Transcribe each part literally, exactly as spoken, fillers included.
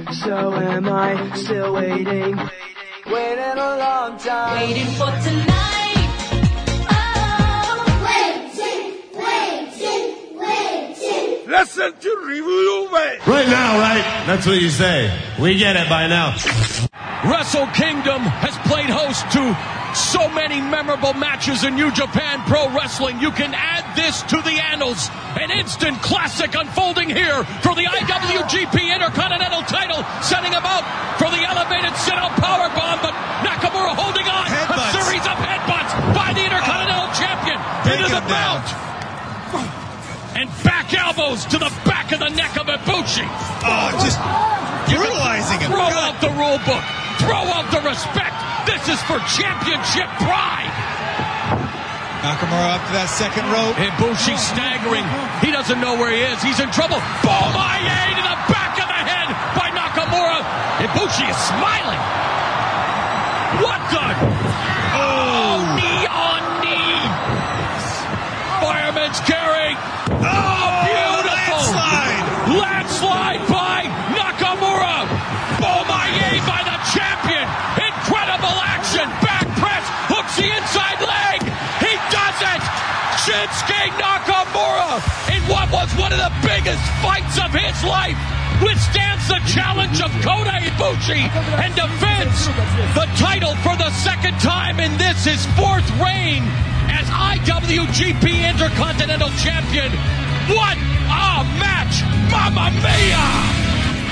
So am I still waiting? Waiting a long time. Waiting for tonight. Oh, waiting, waiting, waiting. Listen to Review Way. Right now, right? That's what you say. We get it by now. Wrestle Kingdom has played host to so many memorable matches in New Japan Pro Wrestling. You can add this to the annals. An instant classic unfolding here for the I W G P Intercontinental title, setting him up for the elevated sit-out powerbomb, but Nakamura holding on. Headbutts. A series of headbutts by the Intercontinental oh. Champion Take into the him down. mount. And back elbows to the back of the neck of Ibushi. Oh, just brutalizing him. Throw God. out the rule book. Throw out the respect. This is for championship pride. Nakamura up to that second rope. Ibushi staggering. He doesn't know where he is. He's in trouble. Bomaye to the back of the head by Nakamura. Ibushi is smiling. What the? Oh, knee on knee. Fireman's carry. Oh, beautiful. Landslide. Landslide by Nakamura. Bomaye by the champion. Incredible action. Back press. Hooks the inside leg. He does it. Shinsuke Nakamura, in what was one of the biggest fights of his life, withstands the challenge of Kota Ibushi and defends the title for the second time in this, his fourth reign as I W G P Intercontinental Champion. What a match! Mamma mia!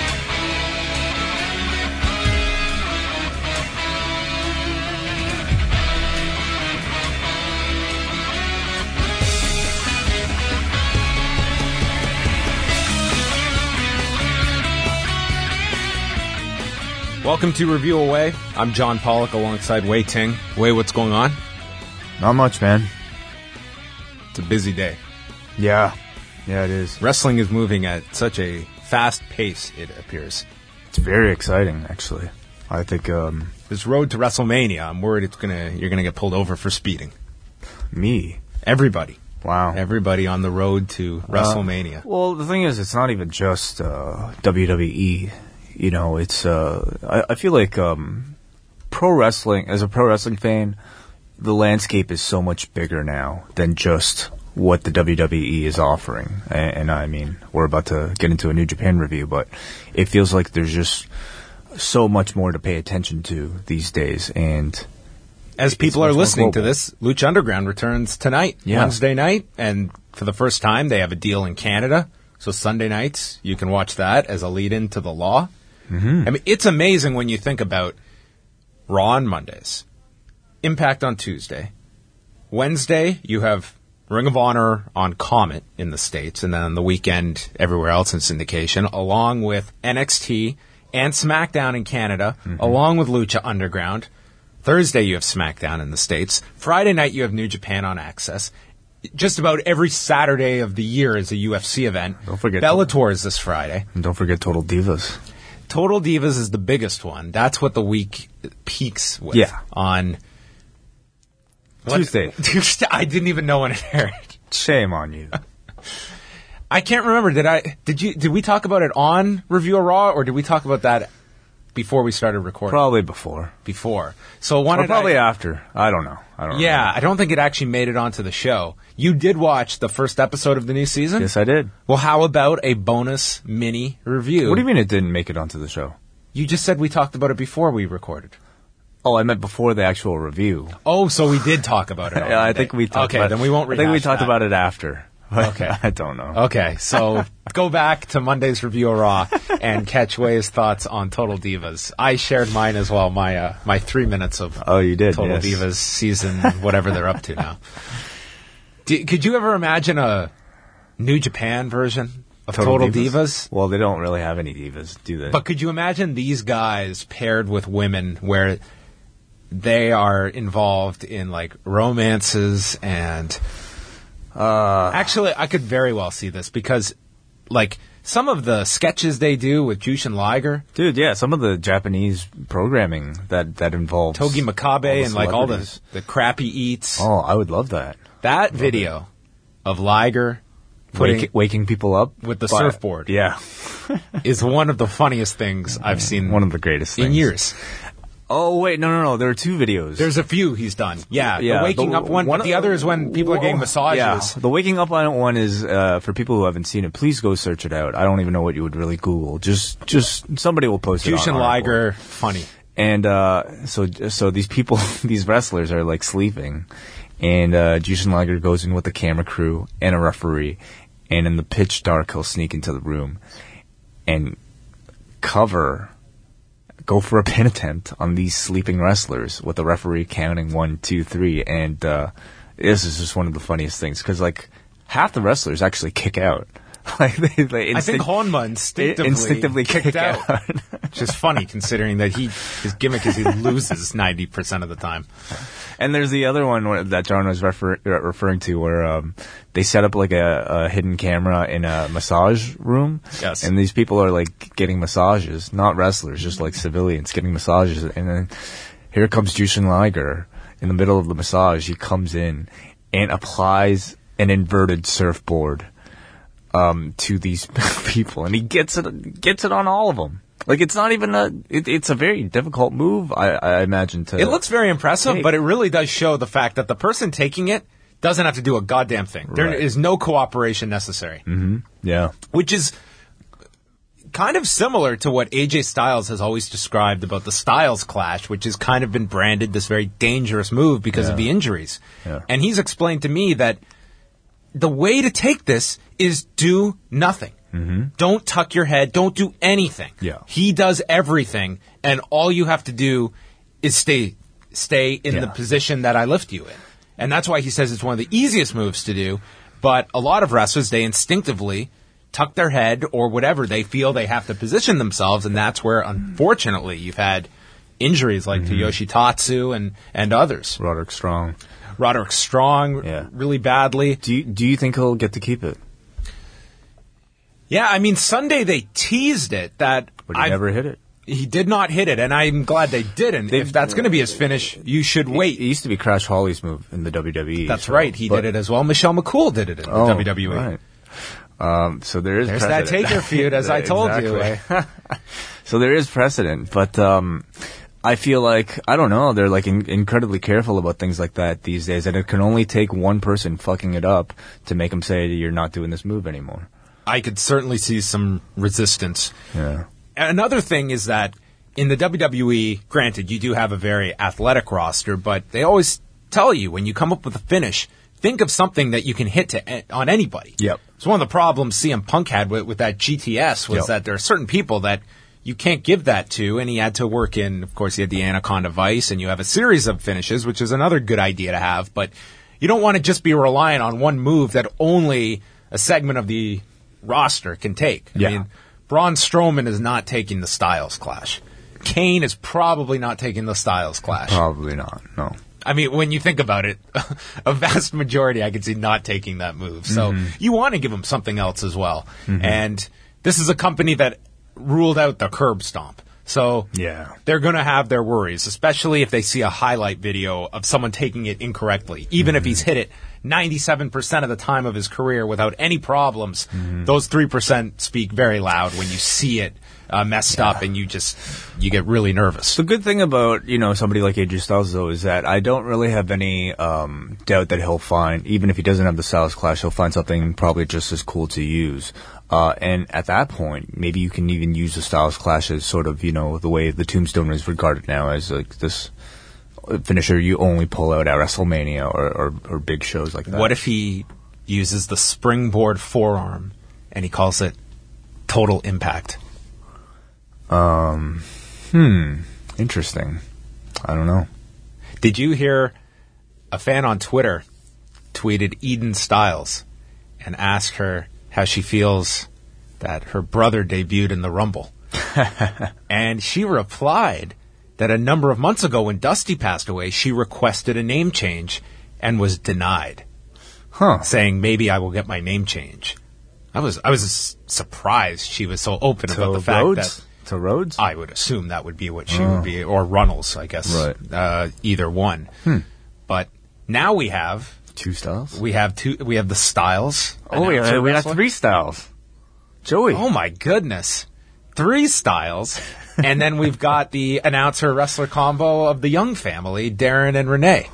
Welcome to Review Away. I'm John Pollock alongside Wei Ting. Wei, what's going on? Not much, man. It's a busy day. Yeah. Yeah, it is. Wrestling is moving at such a fast pace, it appears. It's very exciting, actually. I think, um... This road to WrestleMania, I'm worried it's gonna you're going to get pulled over for speeding. Me? Everybody. Wow. Everybody on the road to uh, WrestleMania. Well, the thing is, it's not even just uh, W W E. You know, it's, uh, I, I feel like, um, pro wrestling, as a pro wrestling fan, the landscape is so much bigger now than just what the W W E is offering. And, and I mean, we're about to get into a New Japan review, but it feels like there's just so much more to pay attention to these days. And as people are listening to this, Lucha Underground returns tonight, yeah. Wednesday night, and for the first time, they have a deal in Canada. So Sunday nights, you can watch that as a lead-in to the Law. Mm-hmm. I mean, it's amazing when you think about Raw on Mondays, Impact on Tuesday, Wednesday you have Ring of Honor on Comet in the States, and then on the weekend everywhere else in syndication, along with N X T and SmackDown in Canada, mm-hmm. along with Lucha Underground. Thursday you have SmackDown in the States. Friday night you have New Japan on Access. Just about every Saturday of the year is a U F C event. Don't forget Bellator is this Friday. And don't forget Total Divas. Total Divas is the biggest one. That's what the week peaks with. Yeah. On Tuesday. Tuesday. I didn't even know when it aired. Shame on you. I can't remember. Did I? Did you? Did we talk about it on Review of Raw, or did we talk about that before we started recording? Probably before. Before. So one. Or probably I, after. I don't know. I don't. Yeah, remember. I don't think it actually made it onto the show. You did watch the first episode of the new season? Yes, I did. Well, how about a bonus mini review? What do you mean it didn't make it onto the show? You just said we talked about it before we recorded. Oh, I meant before the actual review. Oh, so we did talk about it. Yeah, I think we talked okay, about it. then we won't I think we rehash talked that. about it after. Okay. I don't know. Okay, so go back to Monday's Review of Raw and catch Way's thoughts on Total Divas. I shared mine as well, my uh, my three minutes of oh, you did, Total yes. Divas season, whatever they're up to now. Do, could you ever imagine a New Japan version of Total, Total Divas? Divas? Well, they don't really have any divas, do they? But could you imagine these guys paired with women where they are involved in like romances and... Uh, Actually, I could very well see this because, like, some of the sketches they do with Jushin Liger. Dude, yeah, some of the Japanese programming that, that involves... Togi Makabe and, like, all the, the crap he eats. Oh, I would love that. That love video it. of Liger putting Wake, waking people up with the by- surfboard Yeah, is one of the funniest things I've seen one of the greatest things in years. Oh wait, no, no, no. There are two videos. There's a few he's done. Yeah, Yeah, the waking the- up one, one but the of- other is when people are getting massages. Yeah, the waking up on one is uh, for people who haven't seen it. Please go search it out. I don't even know what you would really Google. Just, just somebody will post it. Jushin on our board. Liger, funny. And uh, so, so these people, these wrestlers are like sleeping, and uh, Jushin Liger goes in with the camera crew and a referee, and in the pitch dark, he'll sneak into the room and cover. Go for a pin attempt on these sleeping wrestlers with the referee counting one, two, three, and uh, this is just one of the funniest things because like half the wrestlers actually kick out. Like they, they I think instinct- Honma instinctively, instinctively kicked kick out, out. which is funny considering that he his gimmick is he loses ninety percent of the time. And there's the other one where- that John was refer- referring to where um, they set up like a, a hidden camera in a massage room. Yes. And these people are like getting massages, not wrestlers, just like civilians getting massages. And then here comes Jushin Liger in the middle of the massage. He comes in and applies an inverted surfboard um, to these people, and he gets it gets it on all of them. Like it's not even a. It, it's a very difficult move, I, I imagine. To It looks very impressive, Hey. but it really does show the fact that the person taking it doesn't have to do a goddamn thing. There Right. is no cooperation necessary, yeah. which is kind of similar to what A J Styles has always described about the Styles Clash, which has kind of been branded this very dangerous move because of the injuries. Yeah. And he's explained to me that the way to take this is do nothing. Mm-hmm. Don't tuck your head. Don't do anything. Yeah. He does everything, and all you have to do is stay stay in Yeah. the position that I lift you in. And that's why he says it's one of the easiest moves to do. But a lot of wrestlers, they instinctively tuck their head or whatever. They feel they have to position themselves, and that's where, unfortunately, you've had injuries like Mm-hmm. to Yoshitatsu and, and others. Roderick Strong. Roderick Strong, Yeah. really badly. Do you, do you think he'll get to keep it? Yeah, I mean, Sunday they teased it that But he I've- never hit it. He did not hit it, and I'm glad they didn't. They've- if that's going to be his finish, you should It wait. used to be Crash Holly's move in the W W E. That's so- right. He but- did it as well. Michelle McCool did it in the Oh, W W E. Right. Um, so there is There's that precedent. taker feud, as I told Exactly. you. So there is precedent, but um, I feel like I don't know. They're like in- incredibly careful about things like that these days, and it can only take one person fucking it up to make them say you're not doing this move anymore. I could certainly see some resistance. Yeah. Another thing is that in the W W E, granted, you do have a very athletic roster, but they always tell you when you come up with a finish, think of something that you can hit to on anybody. Yep. So one of the problems C M Punk had with, with that G T S was Yep. that there are certain people that you can't give that to, and he had to work in, of course, he had the Anaconda Vice, and you have a series of finishes, which is another good idea to have, but you don't want to just be reliant on one move that only a segment of the roster can take. I Yeah. mean, Braun Strowman is not taking the Styles Clash. Kane is probably not taking the Styles Clash. Probably not. No. I mean, when you think about it, a vast majority I could see not taking that move. So you want to give them something else as well. And this is a company that ruled out the curb stomp. So Yeah. they're going to have their worries, especially if they see a highlight video of someone taking it incorrectly. Even if he's hit it ninety-seven percent of the time of his career without any problems, those three percent speak very loud when you see it uh, messed up and you just, you get really nervous. The good thing about, you know, somebody like A J Styles, though, is that I don't really have any um, doubt that he'll find, even if he doesn't have the Styles Clash, he'll find something probably just as cool to use. Uh, and at that point, maybe you can even use the Styles Clash as sort of, you know, the way the Tombstone is regarded now as like this finisher you only pull out at WrestleMania or, or, or big shows like that. What if he uses the springboard forearm and he calls it Total Impact? Um, hmm, interesting. I don't know. Did you hear a fan on Twitter tweeted Eden Styles and asked her how she feels that her brother debuted in the Rumble? And she replied that a number of months ago when Dusty passed away, she requested a name change and was denied, Huh. saying, maybe I will get my name change. I was I was s- surprised she was so open about the fact Rhodes? that To Rhodes? I would assume that would be what she would be, or Runnels, I guess. Right. Uh, either one. But now we have two styles? We have two. We have the Styles. Oh, yeah, announcer we got wrestler. three styles. Joey. Oh my goodness, three Styles, and then we've got the announcer wrestler combo of the Young family, Darren and Renee.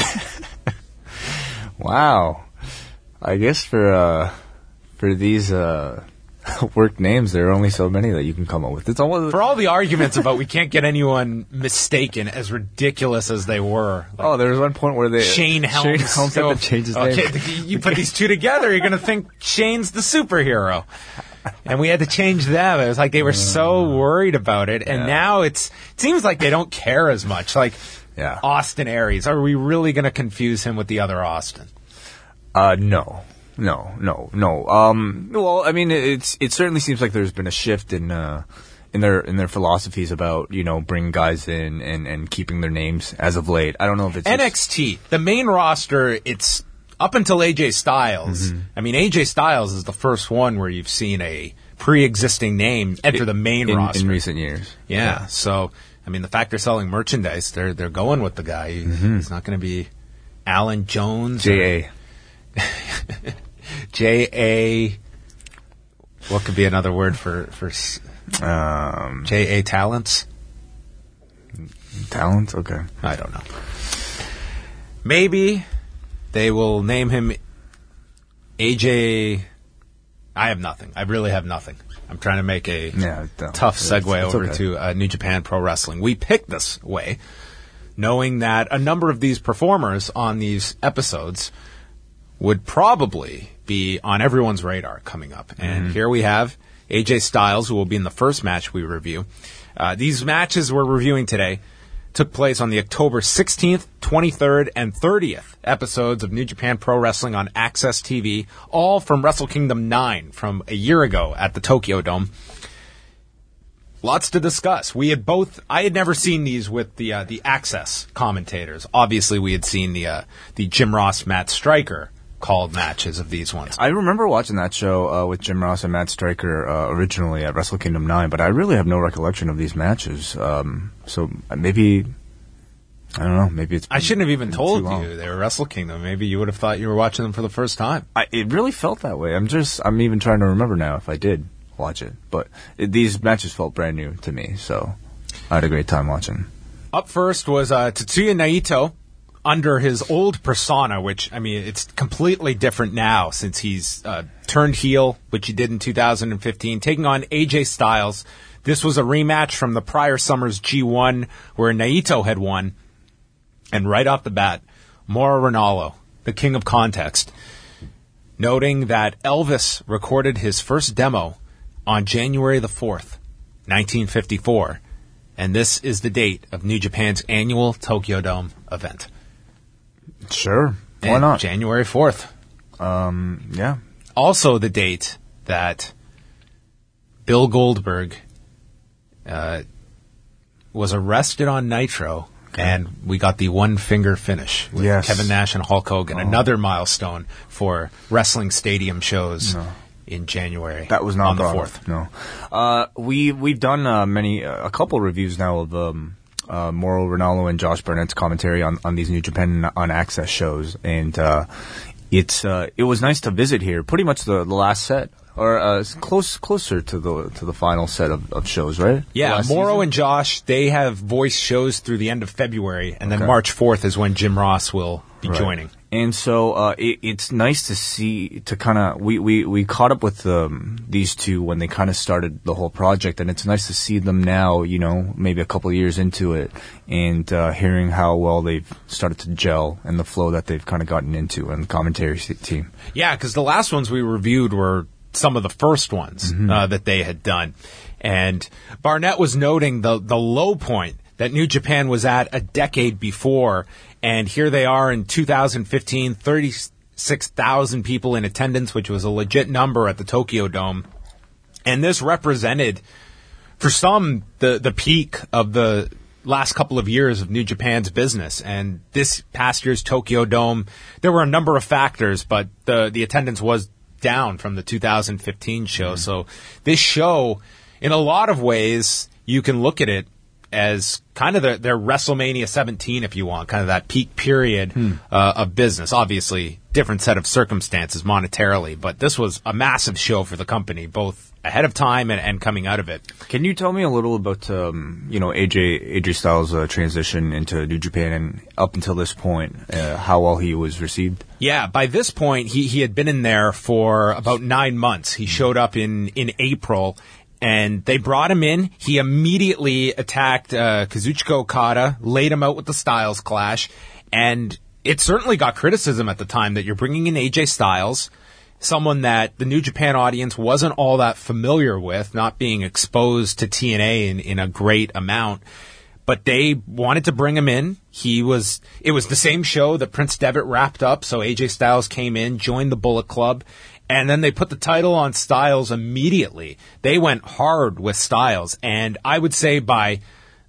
Wow. I guess for uh, for these uh, work names, there are only so many that you can come up with. It's almost For all the arguments about we can't get anyone mistaken, as ridiculous as they were. Like, oh, there was one point where they Shane Helms. Shane Helms had to change his name. Okay, you put these two together, you're going to think Shane's the superhero. And we had to change them. It was like they were so worried about it. And Yeah. now it's it seems like they don't care as much. Like Yeah. Austin Aries. Are we really going to confuse him with the other Austin? Uh, no, no, no, no. Um, well, I mean, it's it certainly seems like there's been a shift in uh, in their in their philosophies about you know bringing guys in and, and keeping their names as of late. I don't know if it's N just- X T, the main roster, it's up until A J Styles. Mm-hmm. I mean, A J Styles is the first one where you've seen a pre-existing name enter the main in, roster. in recent years. Yeah, so I mean, the fact they're selling merchandise, they're they're going with the guy. He- He's not going to be Alan Jones, or J A. J A. What could be another word for for s- Um, J A Talents? talent. Okay. I don't know. Maybe they will name him A J. I have nothing. I really have nothing. I'm trying to make a Yeah. don't- tough it's- segue it's over okay. to uh, New Japan Pro Wrestling. We picked this way, knowing that a number of these performers on these episodes would probably be on everyone's radar coming up. And Mm-hmm. here we have A J Styles, who will be in the first match we review. Uh, these matches we're reviewing today took place on the October sixteenth, twenty-third, and thirtieth episodes of New Japan Pro Wrestling on Access T V, all from Wrestle Kingdom nine from a year ago at the Tokyo Dome. Lots to discuss. We had both. I had never seen these with the uh, the Access commentators. Obviously, we had seen the uh, the Jim Ross, Matt Stryker called matches of these ones. I remember watching that show uh, with Jim Ross and Matt Stryker uh, originally at Wrestle Kingdom nine, but I really have no recollection of these matches. Um, so maybe, I don't know, maybe it's I shouldn't have even been told too long. you they were Wrestle Kingdom. Maybe you would have thought you were watching them for the first time. I, it really felt that way. I'm just, I'm even trying to remember now if I did watch it. But it, these matches felt brand new to me, so I had a great time watching. Up first was uh, Tetsuya Naito under his old persona, which, I mean, it's completely different now since he's uh, turned heel, which he did in two thousand fifteen, taking on A J Styles. This was a rematch from the prior summer's G one where Naito had won. And right off the bat, Mauro Ranallo, the king of context, noting that Elvis recorded his first demo on January the fourth, nineteen fifty-four, and this is the date of New Japan's annual Tokyo Dome event. Sure, why And not? January fourth. Um, yeah. Also the date that Bill Goldberg uh, was arrested on Nitro, and we got the one-finger finish with Yes. Kevin Nash and Hulk Hogan, another milestone for wrestling stadium shows in January. That was not on the brought fourth. up, No, uh, we we've done uh, many uh, a couple reviews now of um, uh, Mauro Ranallo and Josh Barnett's commentary on, on these New Japan on Access shows, and uh, it's uh, it was nice to visit here. Pretty much the, the last set, or uh, close closer to the to the final set of, of shows, right? Yeah, Last Mauro season? and Josh, they have voice shows through the end of February, and then Okay. March fourth is when Jim Ross will be Right. joining. And so uh, it, it's nice to see, to kind of, we, we, we caught up with um, these two when they kind of started the whole project, and it's nice to see them now, you know, maybe a couple of years into it, and uh, hearing how well they've started to gel and the flow that they've kind of gotten into and the commentary se- team. Yeah, because the last ones we reviewed were some of the first ones Mm-hmm. uh, that they had done. And Barnett was noting the, the low point that New Japan was at a decade before. And here they are in two thousand fifteen, thirty-six thousand people in attendance, which was a legit number at the Tokyo Dome. And this represented, for some, the, the peak of the last couple of years of New Japan's business. And this past year's Tokyo Dome, there were a number of factors, but the, the attendance was down from the two thousand fifteen show. So this show, in a lot of ways, you can look at it as kind of the, their WrestleMania seventeen, if you want, kind of that peak period hmm. uh, of business. Obviously, different set of circumstances monetarily, but this was a massive show for the company, both ahead of time and, and coming out of it. Can you tell me a little about, um, you know, A J A J Styles' uh, transition into New Japan and up until this point, uh, how well he was received? Yeah, by this point, he, he had been in there for about nine months. He showed up in, in April, and they brought him in. He immediately attacked uh, Kazuchika Okada, laid him out with the Styles Clash, and it certainly got criticism at the time that you're bringing in A J Styles, someone that the New Japan audience wasn't all that familiar with, not being exposed to T N A in, in a great amount. But they wanted to bring him in. He was, it was the same show that Prince Devitt wrapped up, so A J Styles came in, joined the Bullet Club, and then they put the title on Styles immediately. They went hard with Styles, and I would say by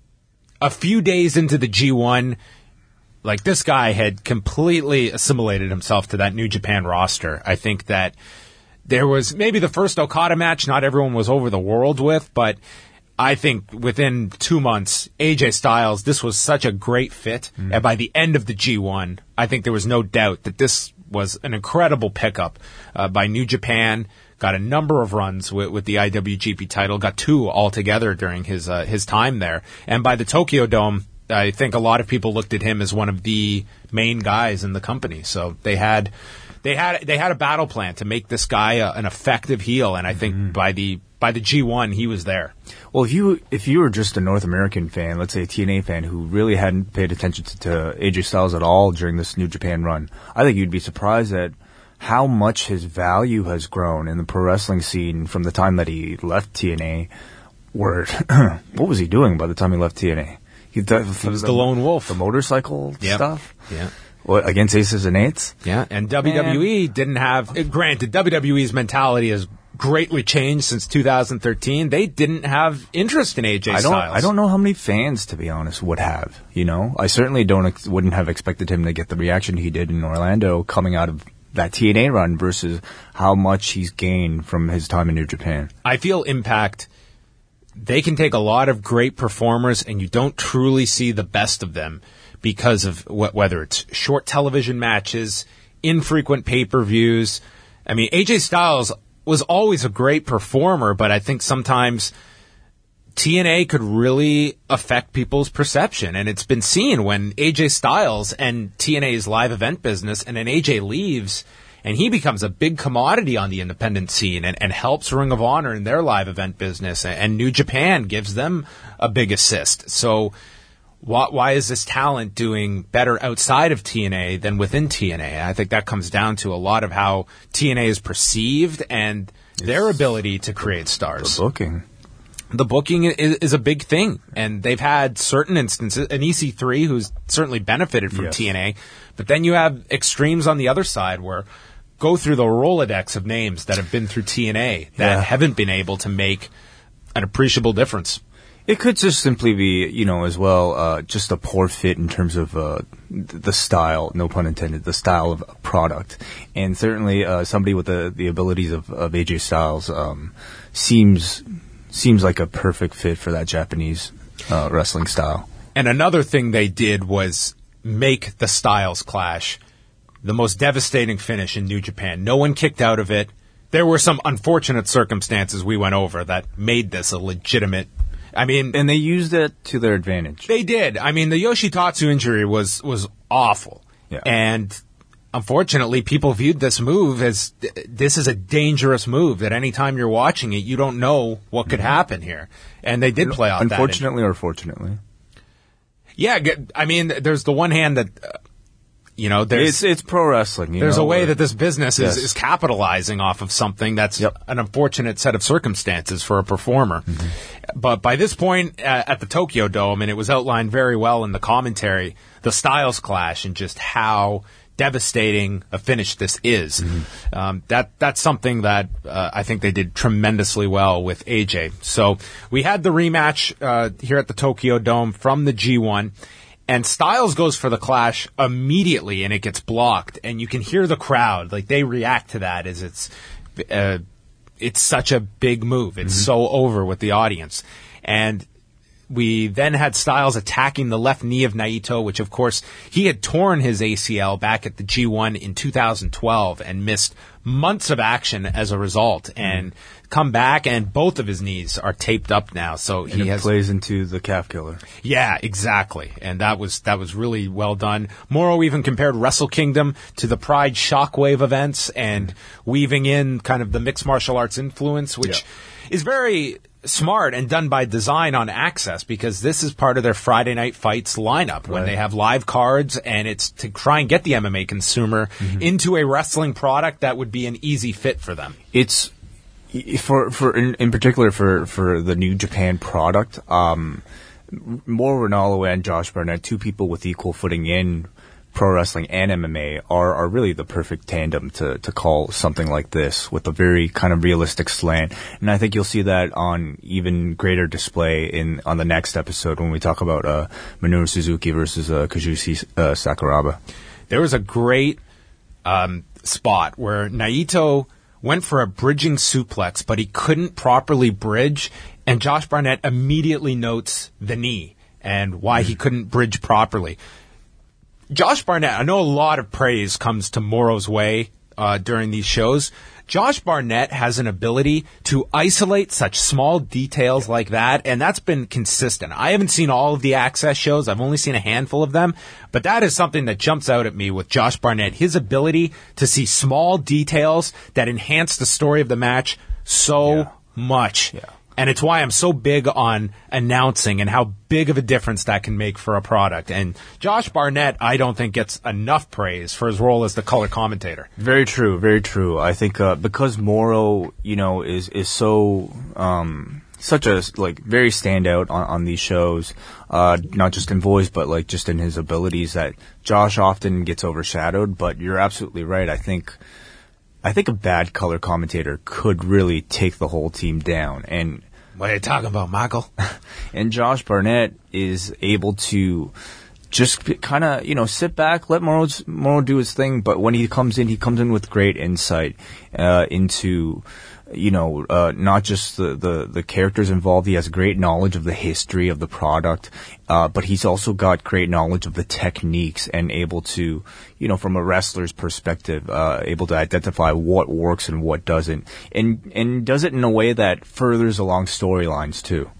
a few days into the G one, like, this guy had completely assimilated himself to that New Japan roster. I think that there was maybe the first Okada match not everyone was over the world with, but I think within two months, A J Styles, this was such a great fit. Mm. And by the end of the G one, I think there was no doubt that this was an incredible pickup uh, by New Japan. Got a number of runs with, with the I W G P title, got two altogether during his uh, his time there. And by the Tokyo Dome, I think a lot of people looked at him as one of the main guys in the company. So they had they had they had a battle plan to make this guy a, an effective heel, and I think mm-hmm. by the by the G one he was there. Well, if you if you were just a North American fan, let's say a T N A fan who really hadn't paid attention to, to A J Styles at all during this New Japan run, I think you'd be surprised at how much his value has grown in the pro wrestling scene from the time that he left T N A. Where what was he doing by the time he left T N A? He, the, he was the, the lone wolf. The motorcycle yep. stuff? Yeah. What, against Aces and Eights? Yeah, and W W E Man. didn't have... Granted, W W E's mentality has greatly changed since two thousand thirteen. They didn't have interest in A J I don't, Styles. I don't know how many fans, to be honest, would have, you know? I certainly don't ex- wouldn't have expected him to get the reaction he did in Orlando coming out of that T N A run versus how much he's gained from his time in New Japan. I feel Impact... They can take a lot of great performers, and you don't truly see the best of them because of wh- whether it's short television matches, infrequent pay-per-views. I mean, A J Styles was always a great performer, but I think sometimes T N A could really affect people's perception, and it's been seen when A J Styles and T N A's live event business, and then A J leaves, and he becomes a big commodity on the independent scene and, and helps Ring of Honor in their live event business. And, and New Japan gives them a big assist. So why, why is this talent doing better outside of T N A than within T N A? I think that comes down to a lot of how T N A is perceived and their ability to create stars. The booking. The booking is, is a big thing, and they've had certain instances, an E C three who's certainly benefited from yes. T N A, but then you have extremes on the other side where go through the Rolodex of names that have been through T N A that yeah. haven't been able to make an appreciable difference. It could just simply be, you know, as well, uh, just a poor fit in terms of uh, the style, no pun intended, the style of product. And certainly uh, somebody with the, the abilities of, of A J Styles um, seems seems like a perfect fit for that Japanese uh, wrestling style. And another thing they did was make the Styles Clash the most devastating finish in New Japan. No one kicked out of it. There were some unfortunate circumstances we went over that made this a legitimate... I mean... And they used it to their advantage. They did. I mean, the Yoshitatsu injury was, was awful. Yeah. And unfortunately, people viewed this move as... This is a dangerous move that anytime you're watching it, you don't know what could mm-hmm. happen here. And they did play out that. Unfortunately or fortunately? Yeah, I mean, there's the one hand that... Uh, You know, there's it's, it's pro wrestling. You there's know, a way that this business is, yes. is capitalizing off of something that's yep. an unfortunate set of circumstances for a performer. Mm-hmm. But by this point uh, at the Tokyo Dome, and it was outlined very well in the commentary, the Styles Clash and just how devastating a finish this is. Mm-hmm. Um, that that's something that uh, I think they did tremendously well with A J. So we had the rematch uh, here at the Tokyo Dome from the G one. And Styles goes for the Clash immediately, and it gets blocked. And you can hear the crowd, like, they react to that as it's uh, it's such a big move. It's mm-hmm. so over with the audience. And we then had Styles attacking the left knee of Naito, which, of course, he had torn his A C L back at the G one in two thousand twelve and missed months of action as a result, and come back, and both of his knees are taped up now. So and he it has plays into the calf killer. Yeah, exactly, and that was that was really well done. Moro even compared Wrestle Kingdom to the Pride Shockwave events, and weaving in kind of the mixed martial arts influence, which Yeah. is very smart and done by design on Access, because this is part of their Friday Night Fights lineup when Right. they have live cards, and it's to try and get the M M A consumer into a wrestling product that would be an easy fit for them. It's for for in, in particular for for the New Japan product. Um, Mauro Ranallo and Josh Barnett, two people with equal footing in pro wrestling and M M A, are are really the perfect tandem to to call something like this, with a very kind of realistic slant. And I think you'll see that on even greater display in on the next episode when we talk about uh, Minoru Suzuki versus uh, Kazushi uh, Sakuraba. There was a great um, spot where Naito went for a bridging suplex, but he couldn't properly bridge, and Josh Barnett immediately notes the knee and why he couldn't bridge properly. Josh Barnett, I know a lot of praise comes to Moro's way uh, during these shows. Josh Barnett has an ability to isolate such small details like that, and that's been consistent. I haven't seen all of the Access shows. I've only seen a handful of them, but that is something that jumps out at me with Josh Barnett, his ability to see small details that enhance the story of the match so Yeah. much. Yeah. And it's why I'm so big on announcing and how big of a difference that can make for a product. And Josh Barnett, I don't think gets enough praise for his role as the color commentator. Very true, very true. I think uh, because Moro, you know, is is so um, such a like very standout on, on these shows, uh, not just in voice but like just in his abilities, that Josh often gets overshadowed. But you're absolutely right. I think. I think a bad color commentator could really take the whole team down, and What are you talking about, Michael? and Josh Barnett is able to just kind of, you know, sit back, let Moro, Moro do his thing, but when he comes in, he comes in with great insight uh, into, you know, uh, not just the, the, the characters involved. He has great knowledge of the history of the product, uh, but he's also got great knowledge of the techniques and able to, you know, from a wrestler's perspective, uh, able to identify what works and what doesn't, and and does it in a way that furthers along storylines too.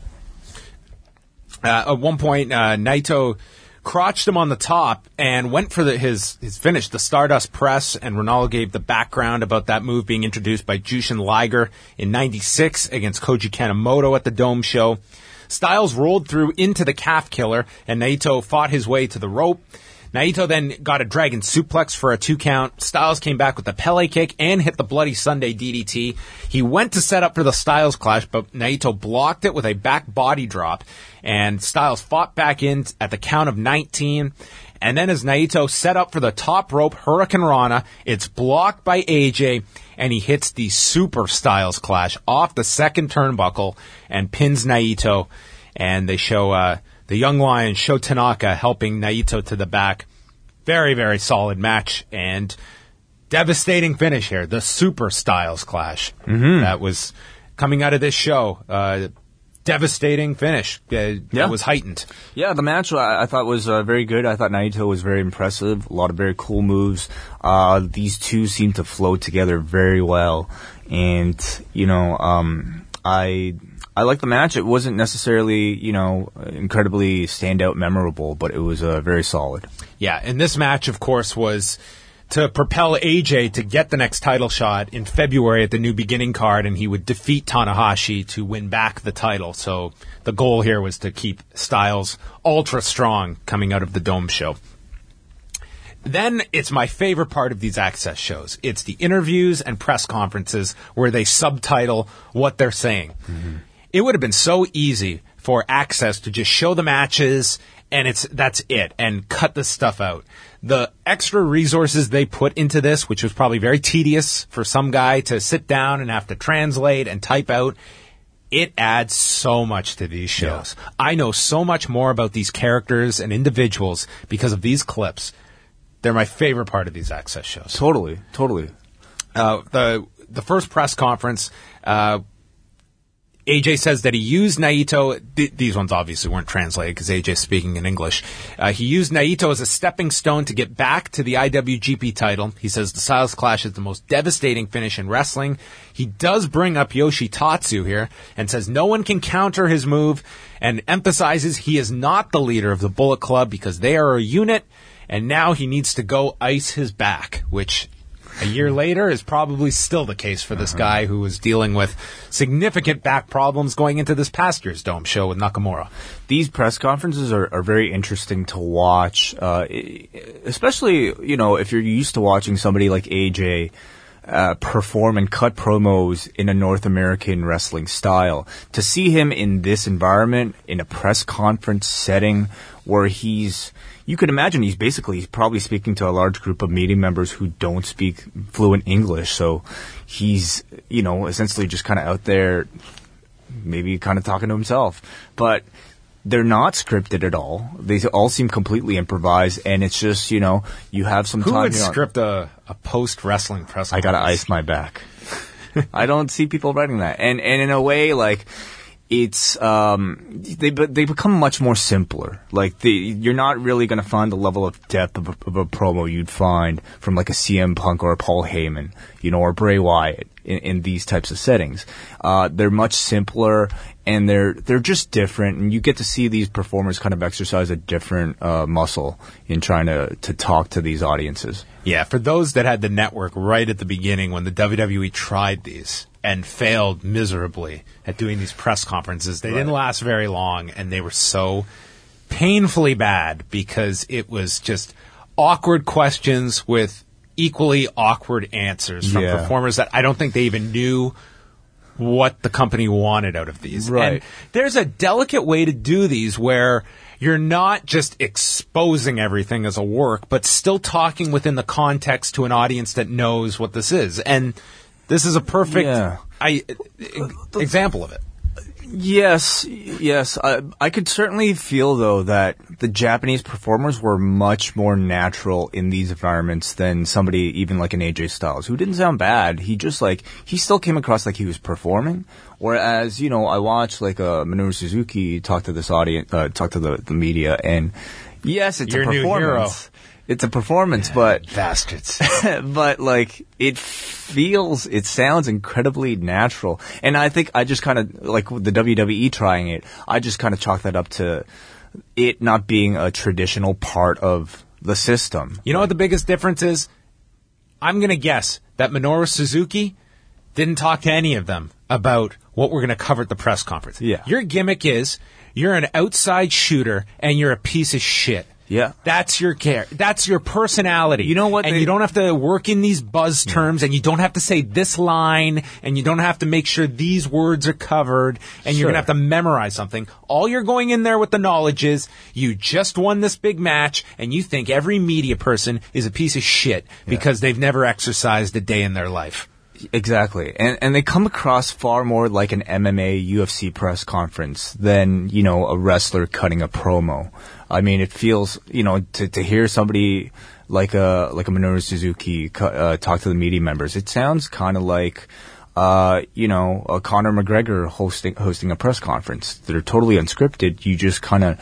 Uh, at one point, uh, Naito crotched him on the top and went for the, his his finish, the Stardust Press, and Ronaldo gave the background about that move being introduced by Jushin Liger in ninety-six against Koji Kanemoto at the Dome show. Styles rolled through into the calf killer, and Naito fought his way to the rope. Naito then got a dragon suplex for a two count. Styles came back with the Pele kick and hit the Bloody Sunday D D T. He went to set up for the Styles Clash, but Naito blocked it with a back body drop, and Styles fought back in at the count of nineteen. And then as Naito set up for the top rope Hurricane Rana, it's blocked by A J, and he hits the Super Styles Clash off the second turnbuckle and pins Naito. And they show uh, the Young Lion, Sho Tanaka, helping Naito to the back. Very, very solid match, and devastating finish here. The Super Styles Clash. Mm-hmm. That was coming out of this show. Uh, devastating finish. Uh, Yeah. That was heightened. Yeah, the match I, I thought was uh, very good. I thought Naito was very impressive. A lot of very cool moves. Uh, these two seem to flow together very well, and you know, um, I. I like the match. It wasn't necessarily, you know, incredibly standout memorable, but it was uh, very solid. Yeah, and this match, of course, was to propel A J to get the next title shot in February at the New Beginning card, and he would defeat Tanahashi to win back the title. So the goal here was to keep Styles ultra strong coming out of the Dome show. Then it's my favorite part of these Access shows. It's the interviews and press conferences where they subtitle what they're saying. Mm-hmm. It would have been so easy for Access to just show the matches and it's that's it, and cut this stuff out. The extra resources they put into this, which was probably very tedious for some guy to sit down and have to translate and type out, it adds so much to these shows. Yeah. I know so much more about these characters and individuals because of these clips. They're my favorite part of these Access shows. Totally, totally. Uh, the the first press conference, uh, A J says that he used Naito. Th- these ones obviously weren't translated because A J's speaking in English. Uh, he used Naito as a stepping stone to get back to the I W G P title. He says the Styles Clash is the most devastating finish in wrestling. He does bring up Yoshitatsu here and says no one can counter his move, and emphasizes he is not the leader of the Bullet Club because they are a unit, and now he needs to go ice his back, which a year later is probably still the case for this guy who was dealing with significant back problems going into this past year's Dome show with Nakamura. These press conferences are, are very interesting to watch, uh, especially, you know, if you're used to watching somebody like A J uh, perform and cut promos in a North American wrestling style. To see him in this environment, in a press conference setting where he's, you could imagine he's basically he's probably speaking to a large group of media members who don't speak fluent English. So he's, you know, essentially just kind of out there, maybe kind of talking to himself. But they're not scripted at all. They all seem completely improvised, and it's just, you know, you have some Who time. would you know, script a, a post-wrestling press I conference? gotta ice my back. I don't see people writing that. And and in a way, like, it's, um, they they become much more simpler. Like, the, you're not really gonna find the level of depth of a, of a promo you'd find from, like, a C M Punk or a Paul Heyman, you know, or Bray Wyatt in, in these types of settings. Uh, they're much simpler, and they're they're just different, and you get to see these performers kind of exercise a different uh, muscle in trying to, to talk to these audiences. Yeah, for those that had the network right at the beginning when the W W E tried these and failed miserably at doing these press conferences, they Right. didn't last very long, and they were so painfully bad because it was just awkward questions with equally awkward answers from Yeah. performers that I don't think they even knew what the company wanted out of these. Right. And there's a delicate way to do these where you're not just exposing everything as a work, but still talking within the context to an audience that knows what this is. And this is a perfect Yeah. I, example of it. Yes, yes. I, I could certainly feel, though, that the Japanese performers were much more natural in these environments than somebody even like an A J Styles, who didn't sound bad. He just, like, he still came across like he was performing. Whereas, you know, I watched, like, uh, Minoru Suzuki talk to this audience, uh, talk to the, the media, and yes, it's Your a new performance. It's a performance, but Bastards. but like it feels, it sounds incredibly natural, and I think I just kind of like with the W W E trying it. I just kind of chalk that up to it not being a traditional part of the system. You know what the biggest difference is? I'm going to guess that Minoru Suzuki didn't talk to any of them about what we're going to cover at the press conference. Yeah. Your gimmick is you're an outside shooter and you're a piece of shit. Yeah. That's your care. That's your personality. You know what And they- you don't have to work in these buzz terms, and you don't have to say this line, and you don't have to make sure these words are covered, and you're Sure. going to have to memorize something. All you're going in there with the knowledge is you just won this big match, and you think every media person is a piece of shit because they've never exercised a day in their life. Exactly. And and they come across far more like an M M A U F C press conference than, you know, a wrestler cutting a promo. I mean, it feels, you know, to to hear somebody like a like a Minoru Suzuki cu- uh, talk to the media members, it sounds kind of like uh, you know, a Conor McGregor hosting hosting a press conference. They're totally unscripted. You just kind of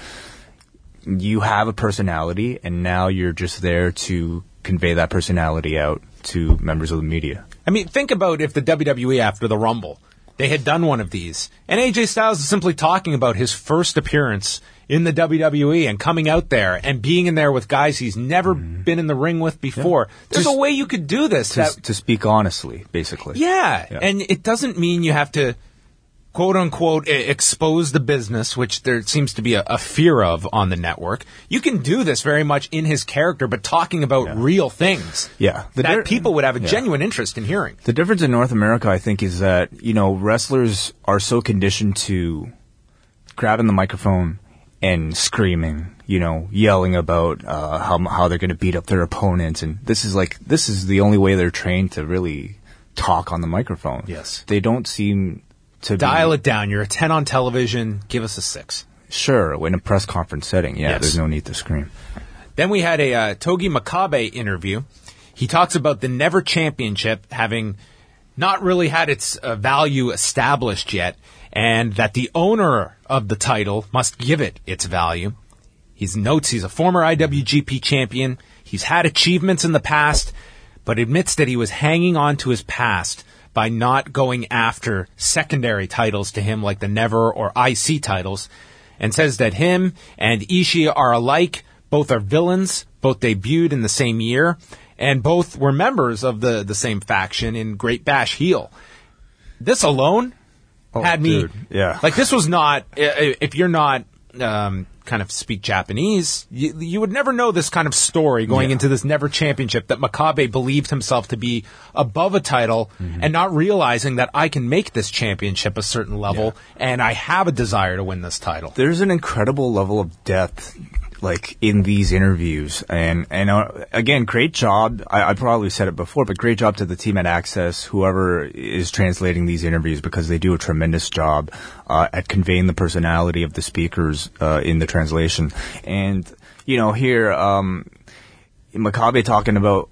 you have a personality, and now you're just there to convey that personality out to members of the media. I mean, think about if the W W E after the Rumble, they had done one of these, and A J Styles is simply talking about his first appearance in the W W E and coming out there and being in there with guys he's never been in the ring with before. There's Just a way you could do this. To, That, to speak honestly, basically. yeah. Yeah. and it doesn't mean you have to, quote unquote, e- expose the business, which there seems to be a, a fear of on the network. You can do this very much in his character, but talking about real things Yeah. The that dir- people would have a yeah. genuine interest in hearing. The difference in North America, I think, is that, you know, wrestlers are so conditioned to grabbing the microphone and screaming, you know, yelling about uh, how how they're going to beat up their opponents, and this is like this is the only way they're trained to really talk on the microphone. Yes. They don't seem to Dial be, it down. You're a ten on television. Give us a six. Sure, in a press conference setting, yeah, Yes. there's no need to scream. Then we had a uh, Togi Makabe interview. He talks about the Never Championship having not really had its uh, value established yet, and that the owner of the title must give it its value. He notes he's a former I W G P champion. He's had achievements in the past, but admits that he was hanging on to his past by not going after secondary titles to him like the Never or I C titles, and says that him and Ishii are alike. Both are villains, both debuted in the same year, and both were members of the, the same faction in Great Bash Heel. This alone Oh, had me... dude. Yeah. Like, this was not... If you're not... Um, kind of speak Japanese, you, you would never know this kind of story going Yeah. into this Never Championship, that Makabe believed himself to be above a title Mm-hmm. and not realizing that I can make this championship a certain level and I have a desire to win this title. There's an incredible level of depth, like, in these interviews. And, and uh, again, great job. I, I probably said it before, but great job to the team at Access, whoever is translating these interviews, because they do a tremendous job uh, at conveying the personality of the speakers uh, in the translation. And, you know, here, um, Makabe talking about,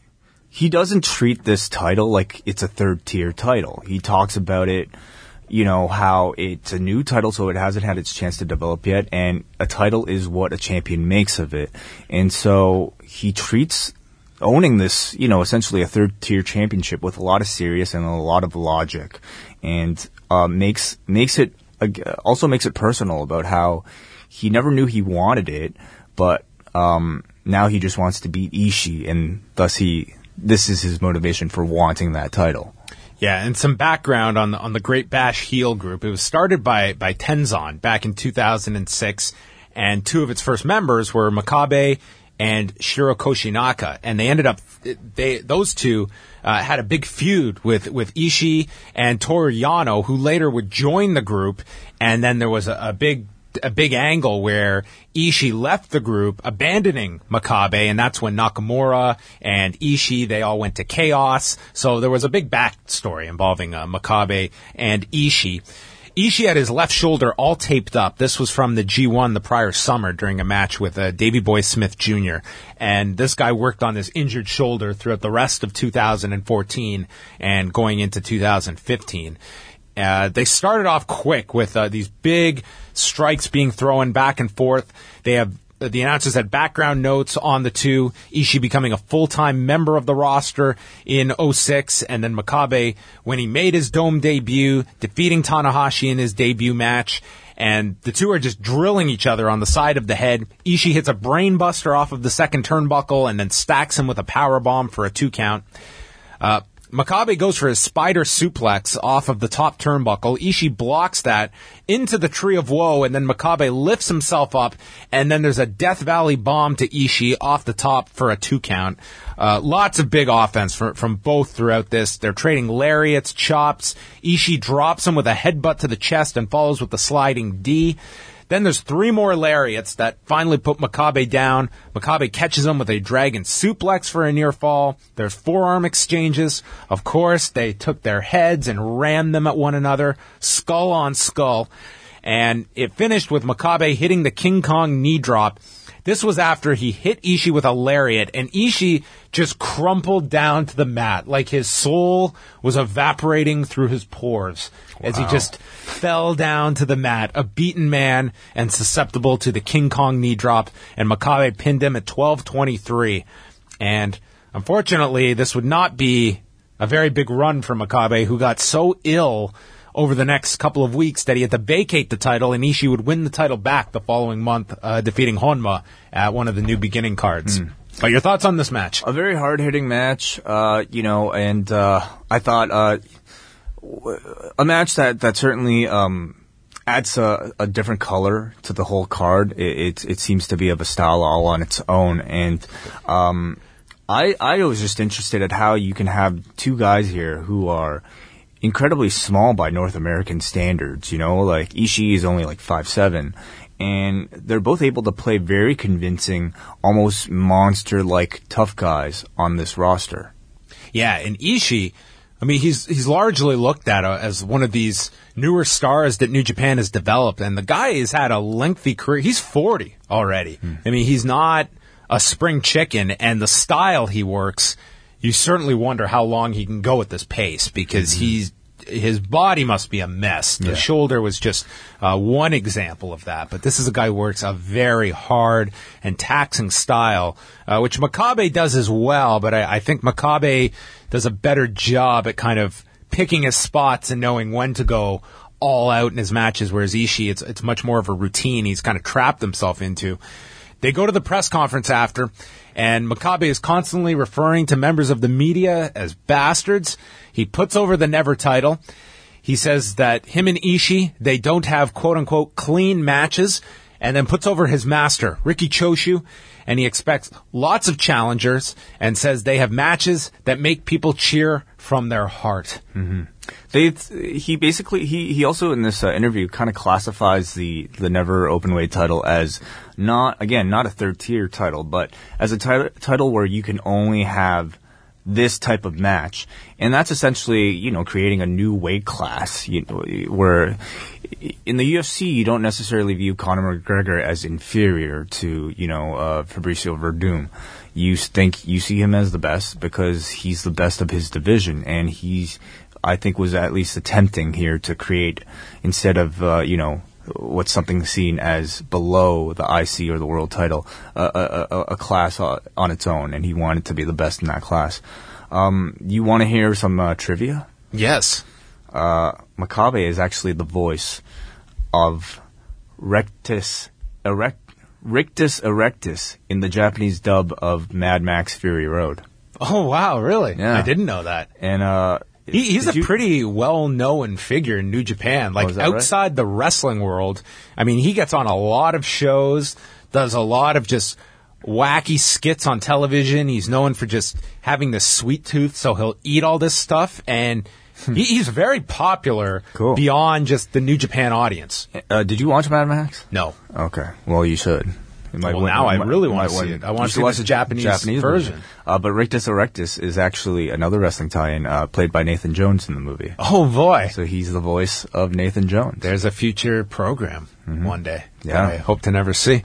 he doesn't treat this title like it's a third-tier title. He talks about it, you know, how it's a new title, so it hasn't had its chance to develop yet, and a title is what a champion makes of it. And so he treats owning this, you know, essentially a third-tier championship with a lot of serious and a lot of logic, and uh, makes makes it uh, also makes it personal about how he never knew he wanted it, but um, now he just wants to beat Ishii, and thus he this is his motivation for wanting that title. Yeah, and some background on the, on the Great Bash Heel group. It was started by, by Tenzan back in two thousand six, and two of its first members were Makabe and Shiro Koshinaka, and they ended up, they those two uh, had a big feud with, with Ishii and Toru Yano, who later would join the group, and then there was a, a big a big angle where Ishii left the group, abandoning Makabe, and that's when Nakamura and Ishii, they all went to Chaos. So there was a big backstory involving uh, Makabe and Ishii. Ishii had his left shoulder all taped up. This was from the G one the prior summer during a match with uh, Davey Boy Smith Junior And this guy worked on this injured shoulder throughout the rest of two thousand fourteen and going into two thousand fifteen. Uh, they started off quick with uh, these big strikes being thrown back and forth. They have uh, the announcers had background notes on the two. Ishii becoming a full-time member of the roster in oh six, and then Makabe, when he made his Dome debut, defeating Tanahashi in his debut match. And the two are just drilling each other on the side of the head. Ishii hits a brainbuster off of the second turnbuckle and then stacks him with a powerbomb for a two count. Uh, Makabe goes for his spider suplex off of the top turnbuckle. Ishii blocks that into the Tree of Woe, and then Makabe lifts himself up, and then there's a Death Valley bomb to Ishii off the top for a two count. Uh, lots of big offense for, from both throughout this. They're trading lariats, chops. Ishii drops him with a headbutt to the chest and follows with the sliding D. Then there's three more lariats that finally put Makabe down. Makabe catches him with a dragon suplex for a near fall. There's forearm exchanges. Of course, they took their heads and rammed them at one another, skull on skull. And it finished with Makabe hitting the King Kong knee drop. This was after he hit Ishii with a lariat, and Ishii just crumpled down to the mat like his soul was evaporating through his pores as he just fell down to the mat, a beaten man and susceptible to the King Kong knee drop, and Makabe pinned him at twelve twenty-three. And unfortunately, this would not be a very big run for Makabe, who got so ill over the next couple of weeks that he had to vacate the title, and Ishii would win the title back the following month, uh, defeating Honma at one of the New Beginning cards. Mm. But your thoughts on this match? A very hard-hitting match, uh, you know, and uh, I thought uh, a match that, that certainly um, adds a, a different color to the whole card. It, it, it seems to be of a style all on its own, and um, I, I was just interested at how you can have two guys here who are incredibly small by North American standards, you know, like Ishii is only like five seven, and they're both able to play very convincing, almost monster-like tough guys on this roster. Yeah, and Ishii, I mean, he's he's largely looked at as one of these newer stars that New Japan has developed, and the guy has had a lengthy career. He's forty already. Hmm. I mean, he's not a spring chicken, and the style he works you certainly wonder how long he can go at this pace because mm-hmm. he's his body must be a mess. The yeah. shoulder was just uh, one example of that. But this is a guy who works a very hard and taxing style, uh, which Makabe does as well. But I, I think Makabe does a better job at kind of picking his spots and knowing when to go all out in his matches, whereas Ishii, it's, it's much more of a routine he's kind of trapped himself into. They go to the press conference after, and Makabe is constantly referring to members of the media as bastards. He puts over the Never title. He says that him and Ishii, they don't have quote-unquote clean matches, and then puts over his master, Riki Choshu, and he expects lots of challengers and says they have matches that make people cheer from their heart. Mm-hmm. They, he basically, he, he also in this uh, interview kind of classifies the, the Never Openweight title as not, again, not a third tier title, but as a ti- title where you can only have this type of match. And that's essentially, you know, creating a new weight class, you know, where in the U F C, you don't necessarily view Conor McGregor as inferior to, you know, uh, Fabricio Verdum. You think, you see him as the best because he's the best of his division, and he's, I think, was at least attempting here to create, instead of, uh, you know, what's something seen as below the I C or the world title, uh, a, a, a class on its own, and he wanted to be the best in that class. Um, you want to hear some uh, trivia? Yes. Uh, Makabe is actually the voice of Rectus, erect, Rictus Erectus in the Japanese dub of Mad Max Fury Road. Oh, wow, really? Yeah. I didn't know that. And, uh, He, he's Did a you- pretty well-known figure in New Japan. Like, Oh, is that right? outside the wrestling world, I mean, he gets on a lot of shows, does a lot of just wacky skits on television. He's known for just having this sweet tooth, so he'll eat all this stuff, and he, he's very popular Cool. beyond just the New Japan audience. Uh, did you watch Mad Max? No. Okay. Well, you should. You might Well, win- now you I might- really you wanna might see win. it. I wanna You see should watch the the Japanese version. Uh, but Rictus Erectus is actually another wrestling tie-in uh, played by Nathan Jones in the movie. Oh, boy. So he's the voice of Nathan Jones. There's a future program one day Yeah. that I hope to never see.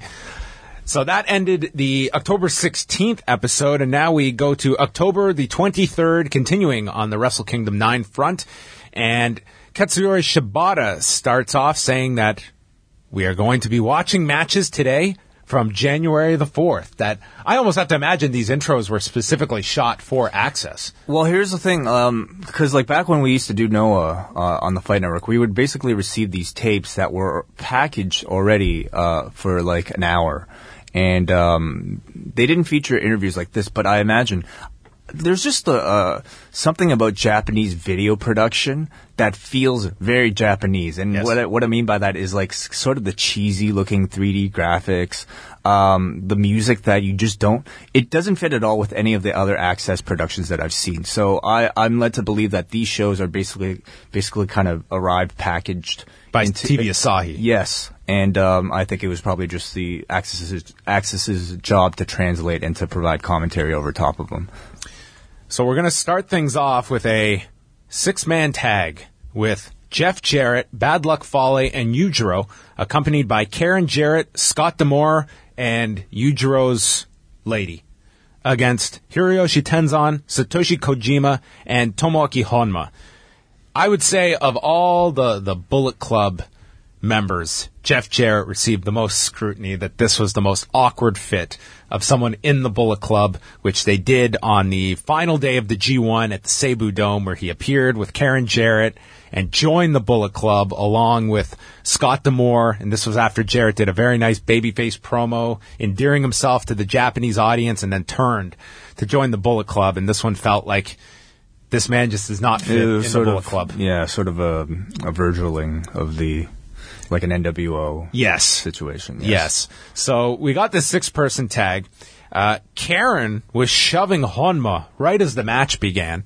So that ended the October sixteenth episode, and now we go to October the twenty-third, continuing on the Wrestle Kingdom nine front. And Katsuyori Shibata starts off saying that we are going to be watching matches today from January the fourth. That I almost have to imagine these intros were specifically shot for Access. Well, here's the thing, um, because like back when we used to do Noah uh, on the Fight Network, we would basically receive these tapes that were packaged already uh, for like an hour, and um, they didn't feature interviews like this. But I imagine there's just a, uh, something about Japanese video production that feels very Japanese. And Yes. what I, what I mean by that is like s- sort of the cheesy looking three D graphics, um, the music that you just don't, it doesn't fit at all with any of the other Access productions that I've seen. So I, I'm led to believe that these shows are basically, basically kind of arrived packaged By into- T V Asahi. Yes, and um, I think it was probably just the Access's, Access's job to translate and to provide commentary over top of them. So we're going to start things off with a six-man tag with Jeff Jarrett, Bad Luck Fale, and Yujiro, accompanied by Karen Jarrett, Scott D'Amore, and Yujiro's lady, against Hiroyoshi Tenzan, Satoshi Kojima, and Tomoaki Honma. I would say of all the, the Bullet Club members, Jeff Jarrett received the most scrutiny, that this was the most awkward fit of someone in the Bullet Club, which they did on the final day of the G one at the Seibu Dome, where he appeared with Karen Jarrett and joined the Bullet Club along with Scott D'Amore. And this was after Jarrett did a very nice babyface promo, endearing himself to the Japanese audience, and then turned to join the Bullet Club. And this one felt like this man just does not fit It in was the sort Bullet of, Club. Yeah, sort of a, a Virgiling of the, like an N W O Yes. situation. Yes. So we got this six-person tag. Uh, Karen was shoving Honma right as the match began.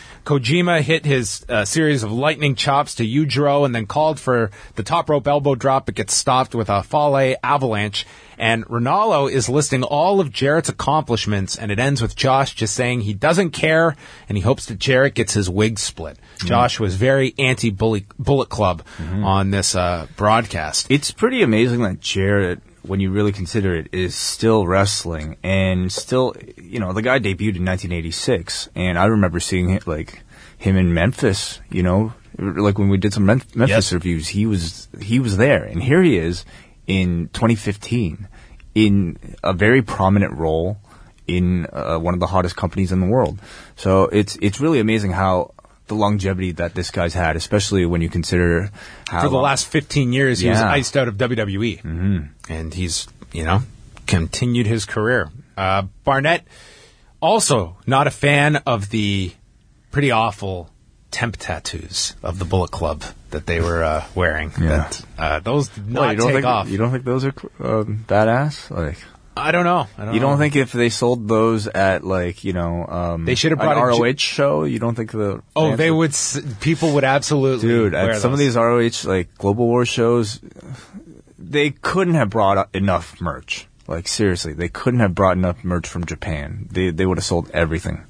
Kojima hit his uh, series of lightning chops to Yujiro and then called for the top rope elbow drop, but gets stopped with a Fale avalanche. And Ronaldo is listing all of Jarrett's accomplishments, and it ends with Josh just saying he doesn't care and he hopes that Jarrett gets his wig split. Mm-hmm. Josh was very anti-Bullet Club mm-hmm. on this uh, broadcast. It's pretty amazing that Jarrett when you really consider it, is still wrestling and still, you know, the guy debuted in nineteen eighty-six, and I remember seeing it, like him in Memphis, you know, like when we did some Mem- Memphis Yes. reviews, he was he was there, and here he is in twenty fifteen in a very prominent role in uh, one of the hottest companies in the world. So it's it's really amazing how the longevity that this guy's had, especially when you consider how For the long- last fifteen years, he was Yeah. iced out of W W E. Mm-hmm. And he's, you know, continued his career. Uh, Barnett, also not a fan of the pretty awful temp tattoos of the Bullet Club that they were uh, wearing. Yeah. That, uh, those did not Well, you don't take think, off. You don't think those are um, badass? Like, I don't know. I don't you know. don't think if they sold those at like you know um, They should have brought an a R O J- H show? You don't think the Oh, fans they would. s- People would absolutely. dude wear at some of those. these R O H like Global War shows, they couldn't have brought enough merch. Like seriously, they couldn't have brought enough merch from Japan. They they would have sold everything.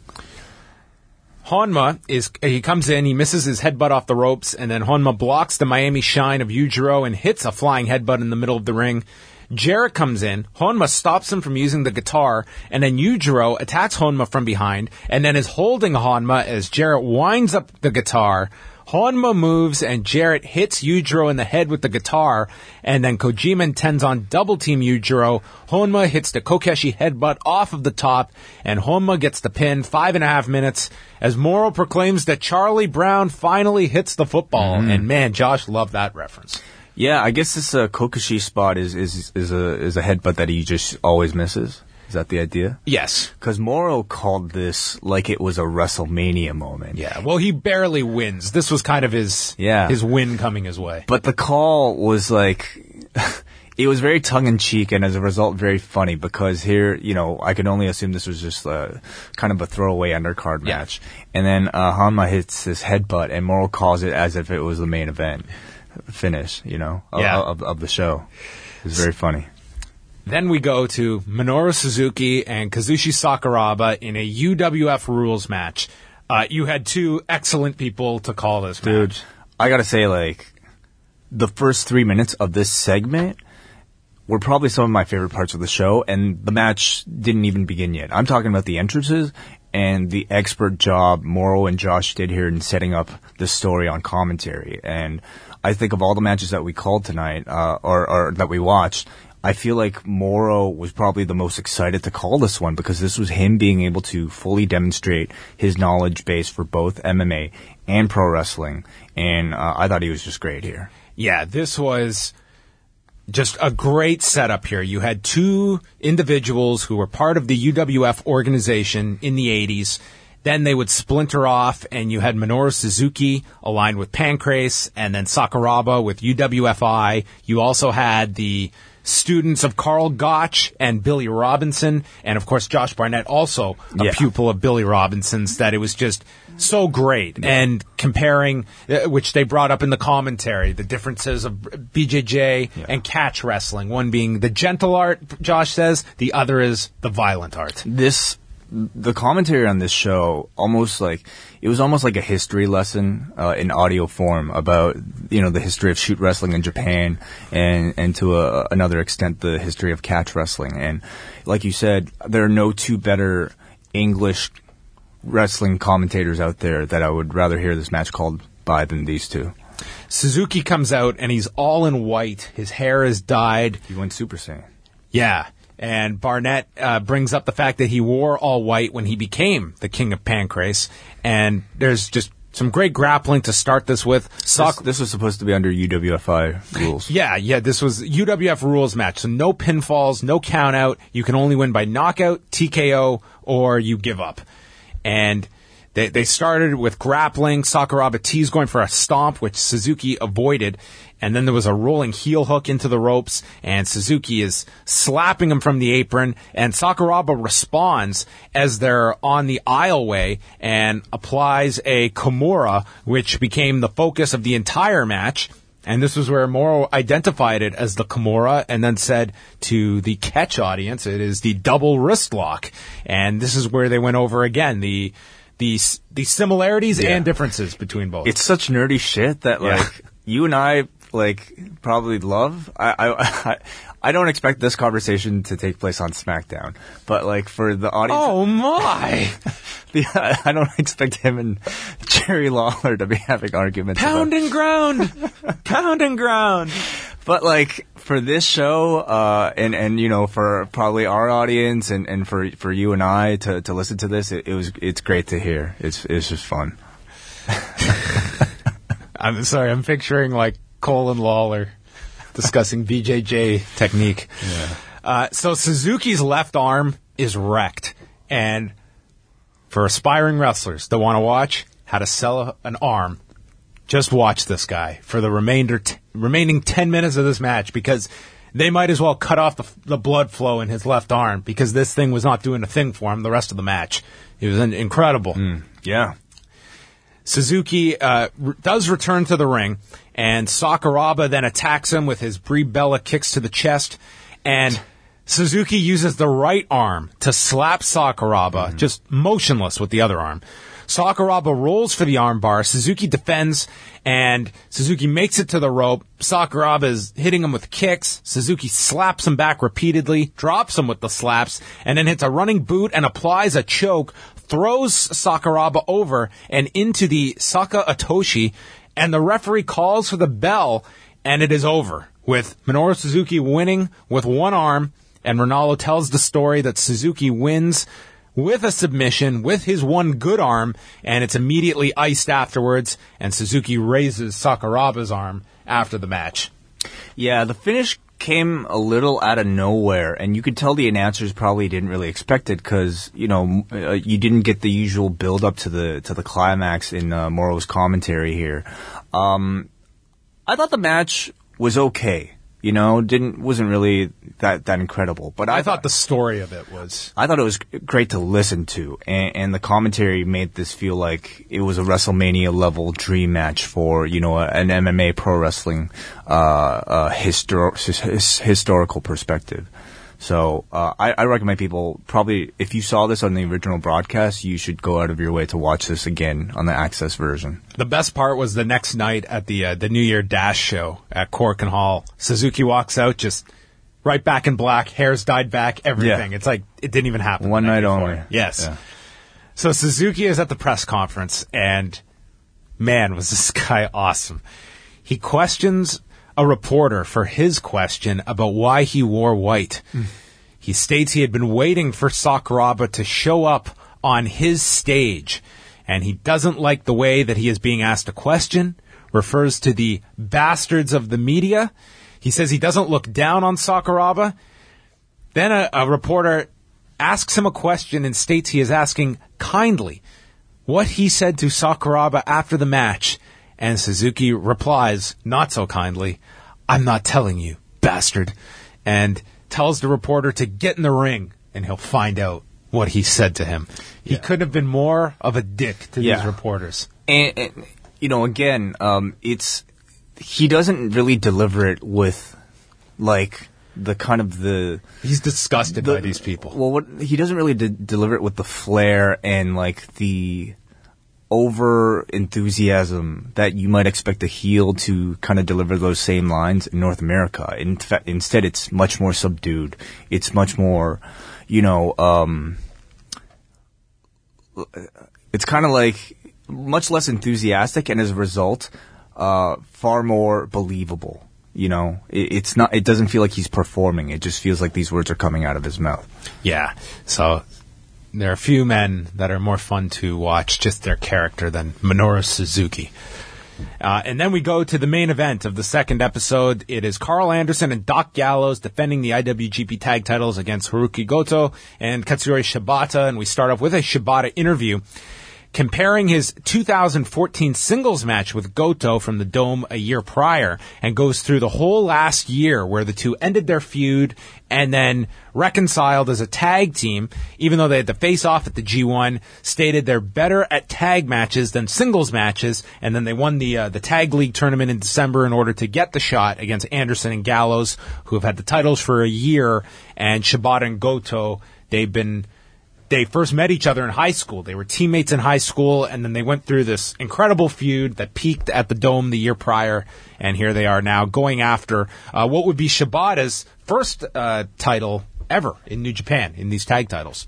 Honma is he comes in, he misses his headbutt off the ropes, and then Honma blocks the Miami Shine of Yujiro and hits a flying headbutt in the middle of the ring. Jarrett comes in, Honma stops him from using the guitar, and then Yujiro attacks Honma from behind, and then is holding Honma as Jarrett winds up the guitar. Honma moves, and Jarrett hits Yujiro in the head with the guitar, and then Kojima and Tenzan double-team Yujiro. Honma hits the Kokeshi headbutt off of the top, and Honma gets the pin, five and a half minutes, as Moro proclaims that Charlie Brown finally hits the football. And man, Josh loved that reference. Yeah, I guess this uh, Kokeshi spot is is is a is a headbutt that he just always misses. Is that the idea? Yes. Because Moro called this like it was a WrestleMania moment. Yeah, well, he barely wins. This was kind of his Yeah. his win coming his way. But the call was like, it was very tongue-in-cheek and as a result very funny because here, you know, I can only assume this was just uh, kind of a throwaway undercard Yeah. match. And then uh, Hanma hits this headbutt and Moro calls it as if it was the main event finish, you know, of, Yeah. of, of the show. It was very funny. Then we go to Minoru Suzuki and Kazushi Sakuraba in a U W F rules match. Uh, you had two excellent people to call this Dude, match. I gotta say, like, the first three minutes of this segment were probably some of my favorite parts of the show, and the match didn't even begin yet. I'm talking about the entrances and the expert job Moro and Josh did here in setting up the story on commentary. And I think of all the matches that we called tonight, uh, or, or that we watched, I feel like Moro was probably the most excited to call this one because this was him being able to fully demonstrate his knowledge base for both M M A and pro wrestling. And uh, I thought he was just great here. Yeah, this was just a great setup here. You had two individuals who were part of the U W F organization in the eighties. Then they would splinter off, and you had Minoru Suzuki aligned with Pancrase, and then Sakuraba with U W F I. You also had the students of Carl Gotch and Billy Robinson, and of course Josh Barnett, also a Yeah. pupil of Billy Robinson's, that it was just so great. And comparing, uh, which they brought up in the commentary, the differences of B J J Yeah. and catch wrestling. One being the gentle art, Josh says, the other is the violent art. This, the commentary on this show, almost like, it was almost like a history lesson uh, in audio form about, you know, the history of shoot wrestling in Japan and, and to a, another extent, the history of catch wrestling. And like you said, there are no two better English wrestling commentators out there that I would rather hear this match called by than these two. Suzuki comes out, and he's all in white. His hair is dyed. He went Super Saiyan. Yeah. And Barnett uh, brings up the fact that he wore all white when he became the King of Pancrase. And there's just some great grappling to start this with. Sak- This, this was supposed to be under U W F I rules. yeah, yeah, this was U W F rules match. So no pinfalls, no count out. You can only win by knockout, T K O, or you give up. And they they started with grappling. Sakuraba T's going for a stomp, which Suzuki avoided. And then there was a rolling heel hook into the ropes, and Suzuki is slapping him from the apron, and Sakuraba responds as they're on the aisleway and applies a Kimura, which became the focus of the entire match. And this was where Moro identified it as the Kimura and then said to the catch audience, it is the double wrist lock. And this is where they went over again, the the, the similarities Yeah. and differences between both. It's such nerdy shit that, Yeah. like, you and I like probably love. I, I I don't expect this conversation to take place on SmackDown, but like for the audience, Oh my! the, I don't expect him and Jerry Lawler to be having arguments. Pound about, and ground, pound and ground. But like for this show, uh, and and you know for probably our audience and, and for for you and I to, to listen to this, it, it was it's great to hear. It's it's just fun. I'm sorry, I'm picturing like Cole and Lawler discussing B J J technique. Yeah. Uh, so Suzuki's left arm is wrecked, and for aspiring wrestlers that want to watch how to sell a, an arm, just watch this guy for the remainder t- remaining ten minutes of this match, because they might as well cut off the, the blood flow in his left arm, because this thing was not doing a thing for him the rest of the match. It was an, incredible. Mm, yeah. Suzuki uh, r- does return to the ring, and Sakuraba then attacks him with his Brie Bella kicks to the chest, and Suzuki uses the right arm to slap Sakuraba, mm-hmm. just motionless with the other arm. Sakuraba rolls for the armbar. Suzuki defends, and Suzuki makes it to the rope. Sakuraba is hitting him with kicks. Suzuki slaps him back repeatedly, drops him with the slaps, and then hits a running boot and applies a choke, throws Sakuraba over and into the Saka Atoshi, and the referee calls for the bell, and it is over, with Minoru Suzuki winning with one arm, and Ronaldo tells the story that Suzuki wins with a submission with his one good arm, and it's immediately iced afterwards, and Suzuki raises Sakuraba's arm after the match. Yeah, the finish came a little out of nowhere, and you could tell the announcers probably didn't really expect it, because you know uh, you didn't get the usual build up to the to the climax in uh, Moro's commentary here. Um, I thought the match was okay. You know, didn't wasn't really that that incredible, but I, I thought the story of it was. I thought it was great to listen to, and, and the commentary made this feel like it was a WrestleMania level dream match for you know an M M A pro wrestling uh, uh, histor- his, historical perspective. So uh, I, I recommend people probably, if you saw this on the original broadcast, you should go out of your way to watch this again on the Access version. The best part was the next night at the uh, the New Year Dash show at Cork and Hall. Suzuki walks out, just right back in black, hair's dyed back, everything. Yeah. It's like it didn't even happen. One night before. only. Yes. Yeah. So Suzuki is at the press conference, and man, was this guy awesome. He questions a reporter for his question about why he wore white. Mm. He states he had been waiting for Sakuraba to show up on his stage, and he doesn't like the way that he is being asked a question, refers to the bastards of the media. He says he doesn't look down on Sakuraba. Then a, a reporter asks him a question and states he is asking kindly what he said to Sakuraba after the match. And Suzuki replies, not so kindly, "I'm not telling you, bastard," and tells the reporter to get in the ring, and he'll find out what he said to him. Yeah. He couldn't have been more of a dick to yeah. these reporters. And, and, you know, again, um, it's he doesn't really deliver it with, like, the kind of the... He's disgusted the, by these people. Well, what he doesn't really de- deliver it with the flair and, like, the over enthusiasm that you might expect a heel to kind of deliver those same lines in North America. In fact, instead, it's much more subdued. It's much more, you know, um, it's kind of like much less enthusiastic, and as a result, uh, far more believable. You know, it, it's not. It doesn't feel like he's performing. It just feels like these words are coming out of his mouth. Yeah. So there are few men that are more fun to watch just their character than Minoru Suzuki. Uh, and then we go to the main event of the second episode. It is Carl Anderson and Doc Gallows defending the I W G P tag titles against Haruki Goto and Katsuyori Shibata. And we start off with a Shibata interview comparing his two thousand fourteen singles match with Goto from the Dome a year prior, and goes through the whole last year where the two ended their feud and then reconciled as a tag team, even though they had to face off at the G one, stated they're better at tag matches than singles matches, and then they won the uh, the tag league tournament in December in order to get the shot against Anderson and Gallows, who have had the titles for a year, and Shibata and Goto, they've been they first met each other in high school. They were teammates in high school, and then they went through this incredible feud that peaked at the Dome the year prior, and here they are now going after uh, what would be Shibata's first uh, title ever in New Japan, in these tag titles.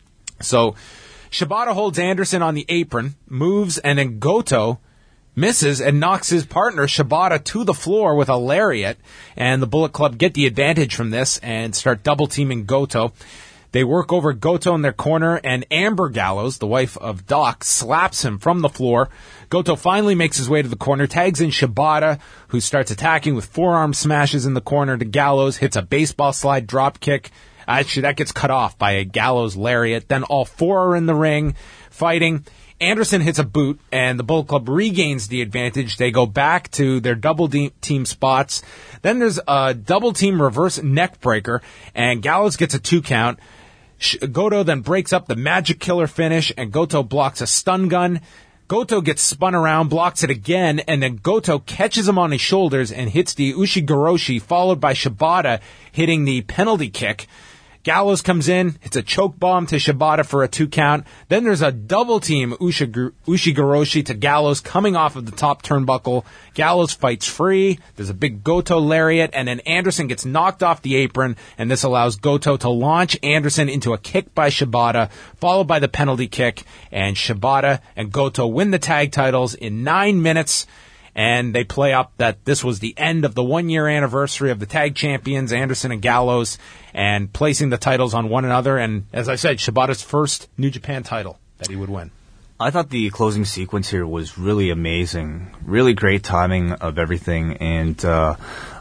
So Shibata holds Anderson on the apron, moves, and then Goto misses and knocks his partner Shibata to the floor with a lariat, and the Bullet Club get the advantage from this and start double-teaming Goto. They work over Goto in their corner, and Amber Gallows, the wife of Doc, slaps him from the floor. Goto finally makes his way to the corner, tags in Shibata, who starts attacking with forearm smashes in the corner to Gallows, hits a baseball slide drop kick. Actually, that gets cut off by a Gallows lariat. Then all four are in the ring fighting. Anderson hits a boot, and the Bullet Club regains the advantage. They go back to their double de- team spots. Then there's a double team reverse neck breaker, and Gallows gets a two count. Sh- Goto then breaks up the Magic Killer finish, and Goto blocks a stun gun. Goto gets spun around, blocks it again, and then Goto catches him on his shoulders and hits the Ushigoroshi, followed by Shibata hitting the penalty kick. Gallows comes in, hits a choke bomb to Shibata for a two count. Then there's a double team Ushig- Ushigoroshi to Gallows coming off of the top turnbuckle. Gallows fights free. There's a big Goto lariat, and then Anderson gets knocked off the apron, and this allows Goto to launch Anderson into a kick by Shibata, followed by the penalty kick, and Shibata and Goto win the tag titles in nine minutes. And they play up that this was the end of the one-year anniversary of the tag champions, Anderson and Gallows, and placing the titles on one another. And as I said, Shibata's first New Japan title that he would win. I thought the closing sequence here was really amazing. Really great timing of everything. And uh,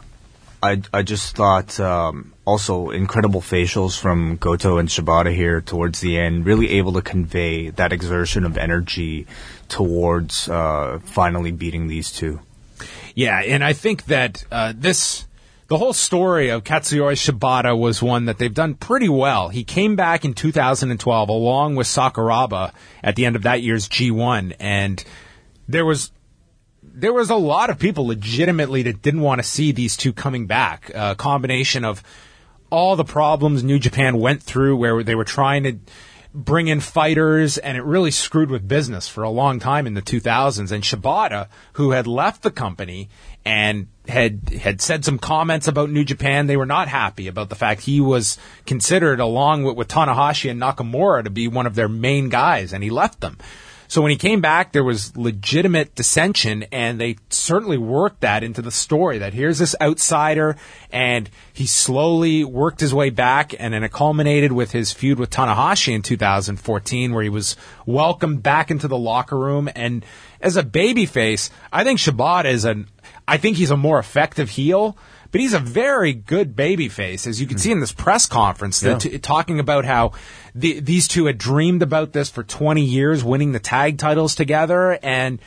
I, I just thought um, also incredible facials from Goto and Shibata here towards the end, really able to convey that exertion of energy towards uh, finally beating these two. Yeah, and I think that uh, this, the whole story of Katsuyori Shibata was one that they've done pretty well. He came back in two thousand twelve along with Sakuraba at the end of that year's G one, and there was there was a lot of people legitimately that didn't want to see these two coming back. A combination of all the problems New Japan went through where they were trying to bring in fighters, and it really screwed with business for a long time in the two thousands. And Shibata, who had left the company and had had said some comments about New Japan, they were not happy about the fact he was considered, along with, with Tanahashi and Nakamura, to be one of their main guys, and he left them. So when he came back, there was legitimate dissension, and they certainly worked that into the story, that here's this outsider, and he slowly worked his way back, and then it culminated with his feud with Tanahashi in two thousand fourteen, where he was welcomed back into the locker room. And as a babyface, I think Shibata is an, I think he's a more effective heel, but he's a very good babyface, as you can see in this press conference, Yeah. t- talking about how the, these two had dreamed about this for twenty years, winning the tag titles together, and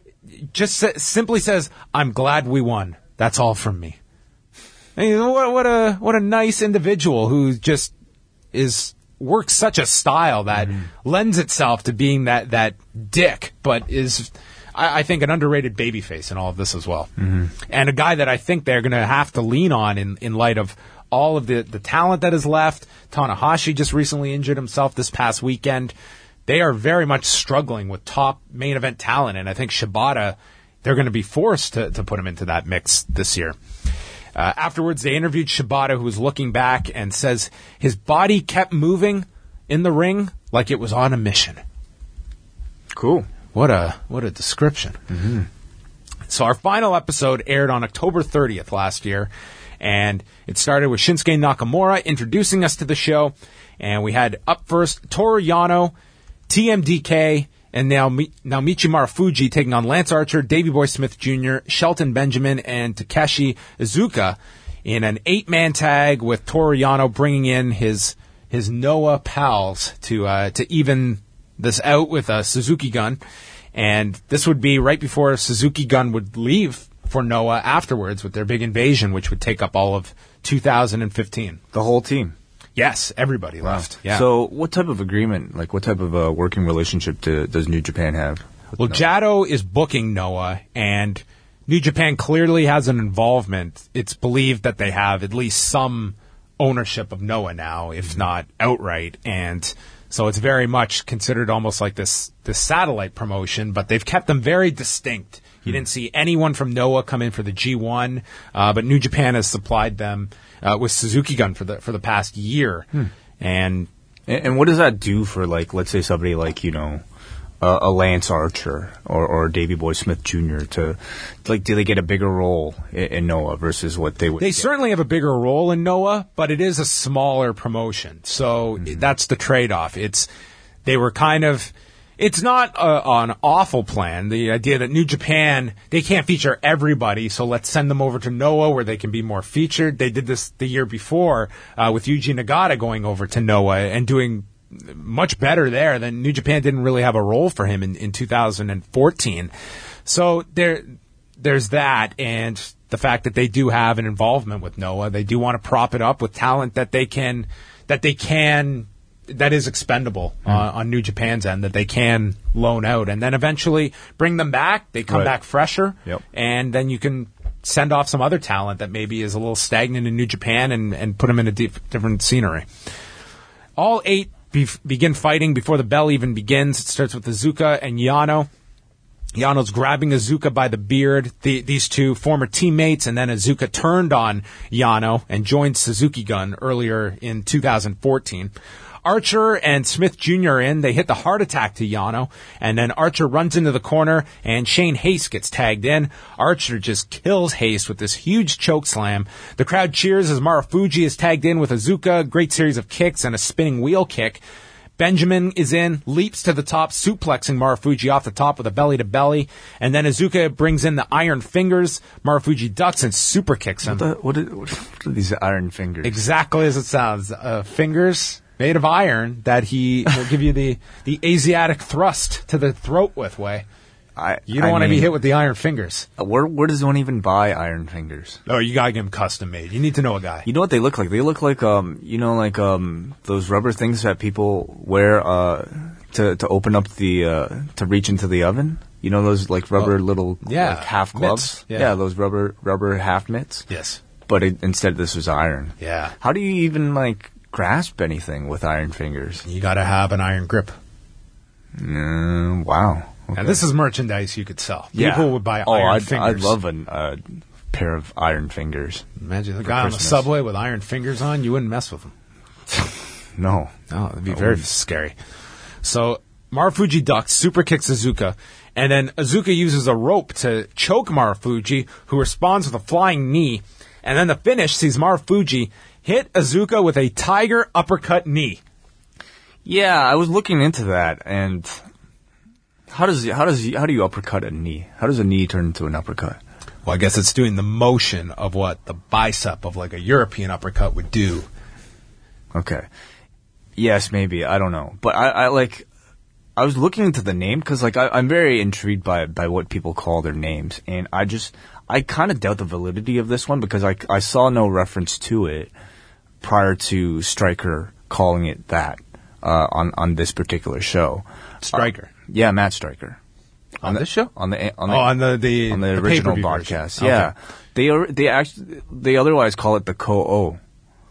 just s- simply says, "I'm glad we won. That's all from me." I mean, what, what a what a nice individual who just is works such a style that mm-hmm. lends itself to being that that dick, but is, I, I think, an underrated babyface in all of this as well, mm-hmm. and a guy that I think they're going to have to lean on in, in light of all of the, the talent that is left. Tanahashi just recently injured himself this past weekend. They are very much struggling with top main event talent, and I think Shibata, they're going to be forced to, to put him into that mix this year. Uh, afterwards, they interviewed Shibata, who was looking back and says his body kept moving in the ring like it was on a mission. Cool. What a what a description. Mm-hmm. So our final episode aired on October thirtieth last year, and it started with Shinsuke Nakamura introducing us to the show, and we had up first Toru Yano, T M D K, and now Naomichi Marufuji taking on Lance Archer, Davey Boy Smith Junior, Shelton Benjamin, and Takeshi Iizuka in an eight-man tag, with Toru Yano bringing in his his Noah pals to uh, to even this out with a Suzuki Gun. And this would be right before Suzuki Gun would leave for Noah afterwards with their big invasion, which would take up all of two thousand fifteen. The whole team. Yes, everybody wow. left. Yeah. So what type of agreement, like what type of uh, working relationship do, does New Japan have? Well, Noah? Jado is booking Noah, and New Japan clearly has an involvement. It's believed that they have at least some ownership of Noah now, if not outright. And So it's very much considered almost like this this satellite promotion, but they've kept them very distinct. You didn't see anyone from Noah come in for the G one, uh, but New Japan has supplied them uh, with Suzuki Gun for the for the past year. Hmm. And, and and what does that do for, like, let's say somebody like, you know, uh, a Lance Archer or or Davey Boy Smith Junior to, like, do they get a bigger role in, in Noah versus what they would? They get? certainly have a bigger role in Noah, but it is a smaller promotion, so mm-hmm. that's the trade-off. It's they were kind of. It's not a, an awful plan, the idea that New Japan, they can't feature everybody, so let's send them over to Noah where they can be more featured. They did this the year before uh, with Yuji Nagata going over to Noah and doing much better there than New Japan didn't really have a role for him in, in two thousand fourteen. So there, there's that, and the fact that they do have an involvement with Noah. They do want to prop it up with talent that they can, that they can... that is expendable uh, mm. on New Japan's end, that they can loan out and then eventually bring them back. They come right. back fresher, yep. and then you can send off some other talent that maybe is a little stagnant in New Japan and, and put them in a di- different scenery. All eight be- begin fighting before the bell even begins. It starts with Azuka and Yano. Yano's grabbing Azuka by the beard. The, these two former teammates, and then Azuka turned on Yano and joined Suzuki Gun earlier in two thousand fourteen. Archer and Smith Junior are in. They hit the heart attack to Yano, and then Archer runs into the corner, and Shane Haste gets tagged in. Archer just kills Haste with this huge choke slam. The crowd cheers as Marufuji is tagged in with Azuka. Great series of kicks and a spinning wheel kick. Benjamin is in, leaps to the top, suplexing Marufuji off the top with a belly-to-belly. And then Azuka brings in the Iron Fingers. Marufuji ducks and super kicks him. What, the, what, are, what are these Iron Fingers? Exactly as it sounds. Uh, fingers made of iron that he will give you the, the Asiatic thrust to the throat with, way. I, you don't want to be hit with the Iron Fingers. Where, where does one even buy Iron Fingers? Oh, you gotta get them custom made. You need to know a guy. You know what they look like? They look like, um, you know, like um, those rubber things that people wear uh, to to open up the uh, to reach into the oven. You know those like rubber oh, little yeah, like half gloves. Yeah. yeah, those rubber rubber half mitts. Yes, but it, instead this was iron. Yeah. How do you even like grasp anything with Iron Fingers? You gotta have an iron grip. Mm, wow. Okay. And this is merchandise you could sell. Yeah. People would buy oh, Iron I'd, Fingers. I'd love a uh, pair of Iron Fingers. Imagine the for guy Christmas. on the subway with Iron Fingers on. You wouldn't mess with him. No. No, it'd be I very wouldn't. scary. So Marufuji ducks, super kicks Azuka, and then Azuka uses a rope to choke Marufuji, who responds with a flying knee. And then the finish sees Marufuji hit Azuka with a tiger uppercut knee. Yeah, I was looking into that, and how does how does how do you uppercut a knee? How does a knee turn into an uppercut? Well, I guess it's doing the motion of what the bicep of like a European uppercut would do. Okay. Yes, maybe. I don't know. But I, I like, I was looking into the name because, like, I, I'm very intrigued by by what people call their names. And I just, I kind of doubt the validity of this one because I, I saw no reference to it prior to Stryker calling it that uh, on, on this particular show. Stryker? Uh, yeah, Matt Stryker. On, on this show? On the on the, oh, on the, the, on the, the original pay-per-view podcast. version. Yeah. Okay. They are, they actually, they otherwise call it the K O.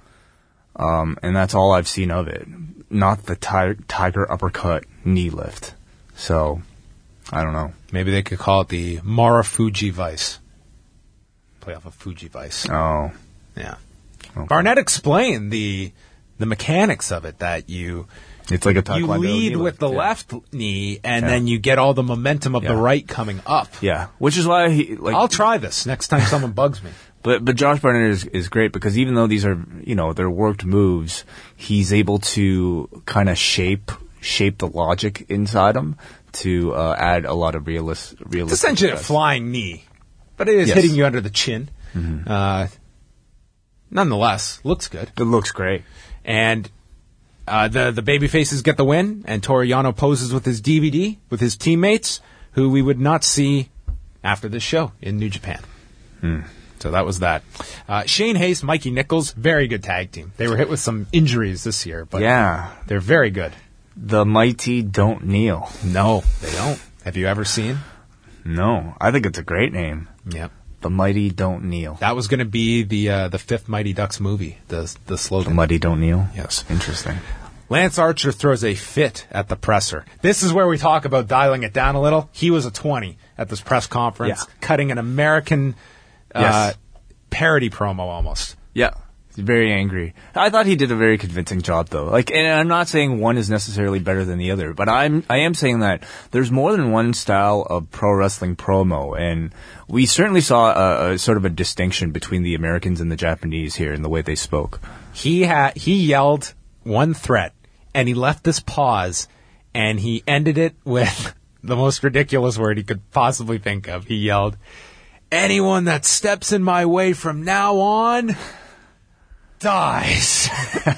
Um, and that's all I've seen of it. Not the ti- tiger uppercut knee lift. So, I don't know. Maybe they could call it the Marufuji Vice. Play off of Fuji Vice. Oh. Yeah. Okay. Barnett explained the the mechanics of it, that you it's like a you taekwondo lead knee with lift. the yeah. left knee, and Yeah. then you get all the momentum of Yeah. the right coming up. Yeah, which is why he like. I'll try this next time someone bugs me. But but Josh Barnett is is great because even though these are you know they're worked moves, he's able to kind of shape shape the logic inside them to uh, add a lot of realist It's realistic. essentially a stress. flying knee, but it is Yes. hitting you under the chin. Mm-hmm. Uh, nonetheless, looks good. It looks great. And uh, the the baby faces get the win, and Toru Yano poses with his D V D with his teammates, who we would not see after this show in New Japan. Hmm. So that was that. Uh, Shane Haste, Mikey Nichols, very good tag team. They were hit with some injuries this year, but Yeah, they're very good. the mighty don't kneel. No, they don't. Have you ever seen? No, I think it's a great name. Yep. The mighty don't kneel. That was going to be the uh, the fifth Mighty Ducks movie, the the The slogan. mighty don't kneel. Yes. Interesting. Lance Archer throws a fit at the presser. This is where we talk about dialing it down a little. He was a twenty at this press conference, Yeah. cutting an American uh, Yes. parody promo almost. Yeah. He's very angry. I thought he did a very convincing job, though. Like, and I'm not saying one is necessarily better than the other, but I'm I am saying that there's more than one style of pro wrestling promo, and we certainly saw a, a sort of a distinction between the Americans and the Japanese here in the way they spoke. He had he yelled one threat, and he left this pause, and he ended it with the most ridiculous word he could possibly think of. He yelled, "Anyone that steps in my way from now on dies."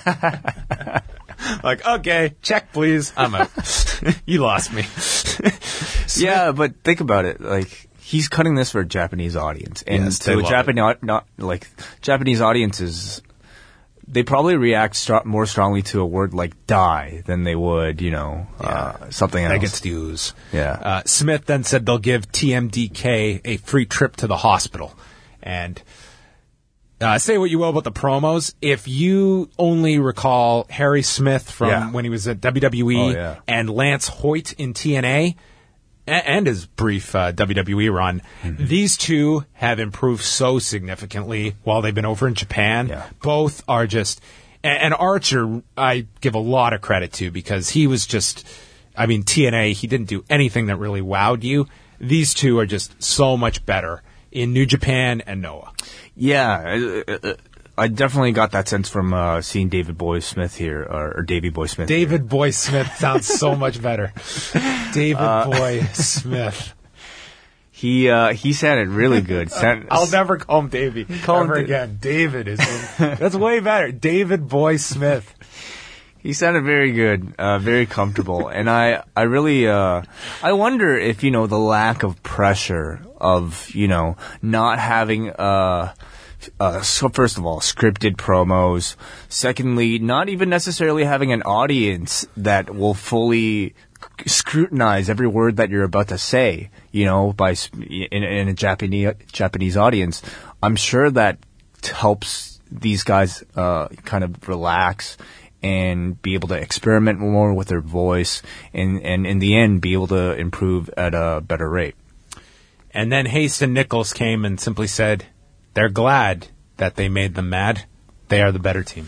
Like, okay, check please. I'm out. You lost me. Yeah, but think about it. Like, he's cutting this for a Japanese audience, and Yes, they to a love Japanese not like Japanese audiences, they probably react str- more strongly to a word like "die" than they would, you know, uh, something else. That gets to use. Yeah. Uh, Smith then said they'll give T M D K a free trip to the hospital. And uh, say what you will about the promos. If you only recall Harry Smith from Yeah. when he was at W W E Oh, yeah. and Lance Hoyt in T N A, a- and his brief uh, W W E run, Mm-hmm. these two have improved so significantly while they've been over in Japan. Yeah. Both are just, and, and Archer, I give a lot of credit to because he was just, I mean, T N A, he didn't do anything that really wowed you. These two are just so much better in New Japan and Noah. Yeah, uh, uh, I definitely got that sense from uh, seeing David Boy Smith here, or, or Davey Boy Smith. David Boy Smith sounds so much better. David Uh, Boy Smith. He uh, he sounded really good. Sound- I'll never call him Davey Call him ever Da- again. David is that's way better. David Boy Smith. He sounded very good, uh, very comfortable, and I, I really, uh, I wonder if, you know, the lack of pressure of, you know, not having, uh, uh, so first of all, scripted promos. Secondly, not even necessarily having an audience that will fully scrutinize every word that you're about to say, you know, by sp- in, in a Japanese Japanese audience. I'm sure that helps these guys, uh, kind of relax and be able to experiment more with their voice, and, and in the end, be able to improve at a better rate. And then Haston Nichols came and simply said, they're glad that they made them mad. They are the better team.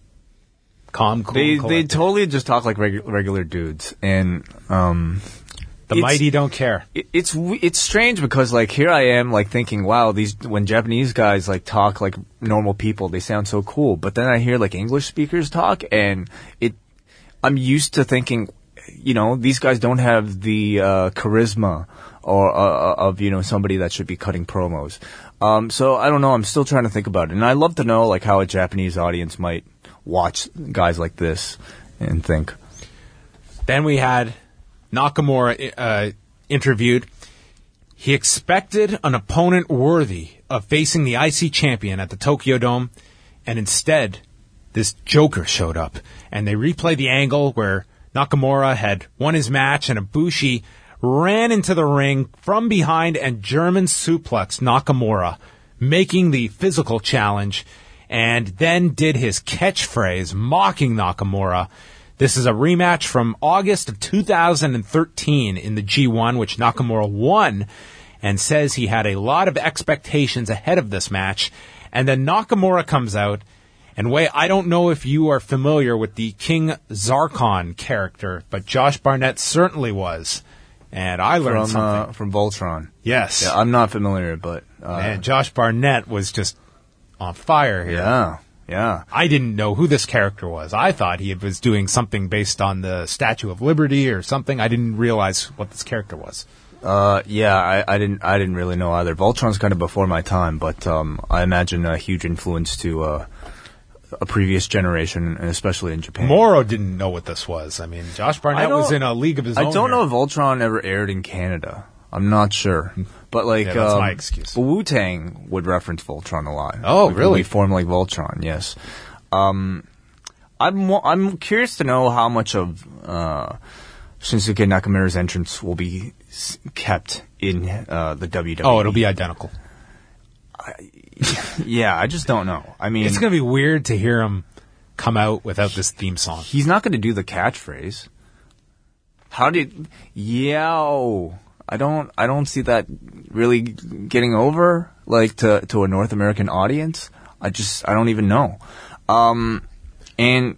Calm, cool, They and they collected. totally just talk like regu- regular dudes, and um, The it's- mighty don't care. it, it's w- it's strange because like here I am like thinking, wow, these when Japanese guys like talk like normal people, they sound so cool. But then I hear like English speakers talk, and it I'm used to thinking, you know, these guys don't have the uh, charisma or uh, of you know somebody that should be cutting promos. Um, so I don't know. I'm still trying to think about it, and I love to know like how a Japanese audience might watch guys like this and think. Then we had Nakamura uh, interviewed. He expected an opponent worthy of facing the I C champion at the Tokyo Dome, and instead, this Joker showed up. And they replayed the angle where Nakamura had won his match, and Ibushi ran into the ring from behind and German suplexed Nakamura, making the physical challenge, and then did his catchphrase, mocking Nakamura. This is a rematch from August of two thousand thirteen in the G one, which Nakamura won, and says he had a lot of expectations ahead of this match. And then Nakamura comes out, and Way, I don't know if you are familiar with the King Zarkon character, but Josh Barnett certainly was. And I learned From something. uh, from Voltron. Yes. Yeah, I'm not familiar, but uh, Man, Josh Barnett was just on fire here. yeah, yeah. I didn't know who this character was. I thought he was doing something based on the Statue of Liberty or something. I didn't realize what this character was. Uh, yeah, I, I didn't, I didn't really know either. Voltron's kind of before my time, but um, I imagine a huge influence to uh, a previous generation, and especially in Japan. Moro didn't know what this was. I mean, Josh I Barnett don't- was in a league of his I own. don't here. know if Voltron ever aired in Canada. I'm not sure, but like, Yeah, that's um, my excuse. But Wu-Tang would reference Voltron a lot. Oh, Like, really? We formed like Voltron, yes. Um, I'm wa- I'm curious to know how much of uh, Shinsuke Nakamura's entrance will be s- kept in uh, the W W E. Oh, it'll be identical. Yeah, I just don't know. I mean, It's going to be weird to hear him come out without this theme song. He's not going to do the catchphrase. How did yo? I don't. I don't see that really getting over like to to a North American audience. I just. I don't even know. Um, and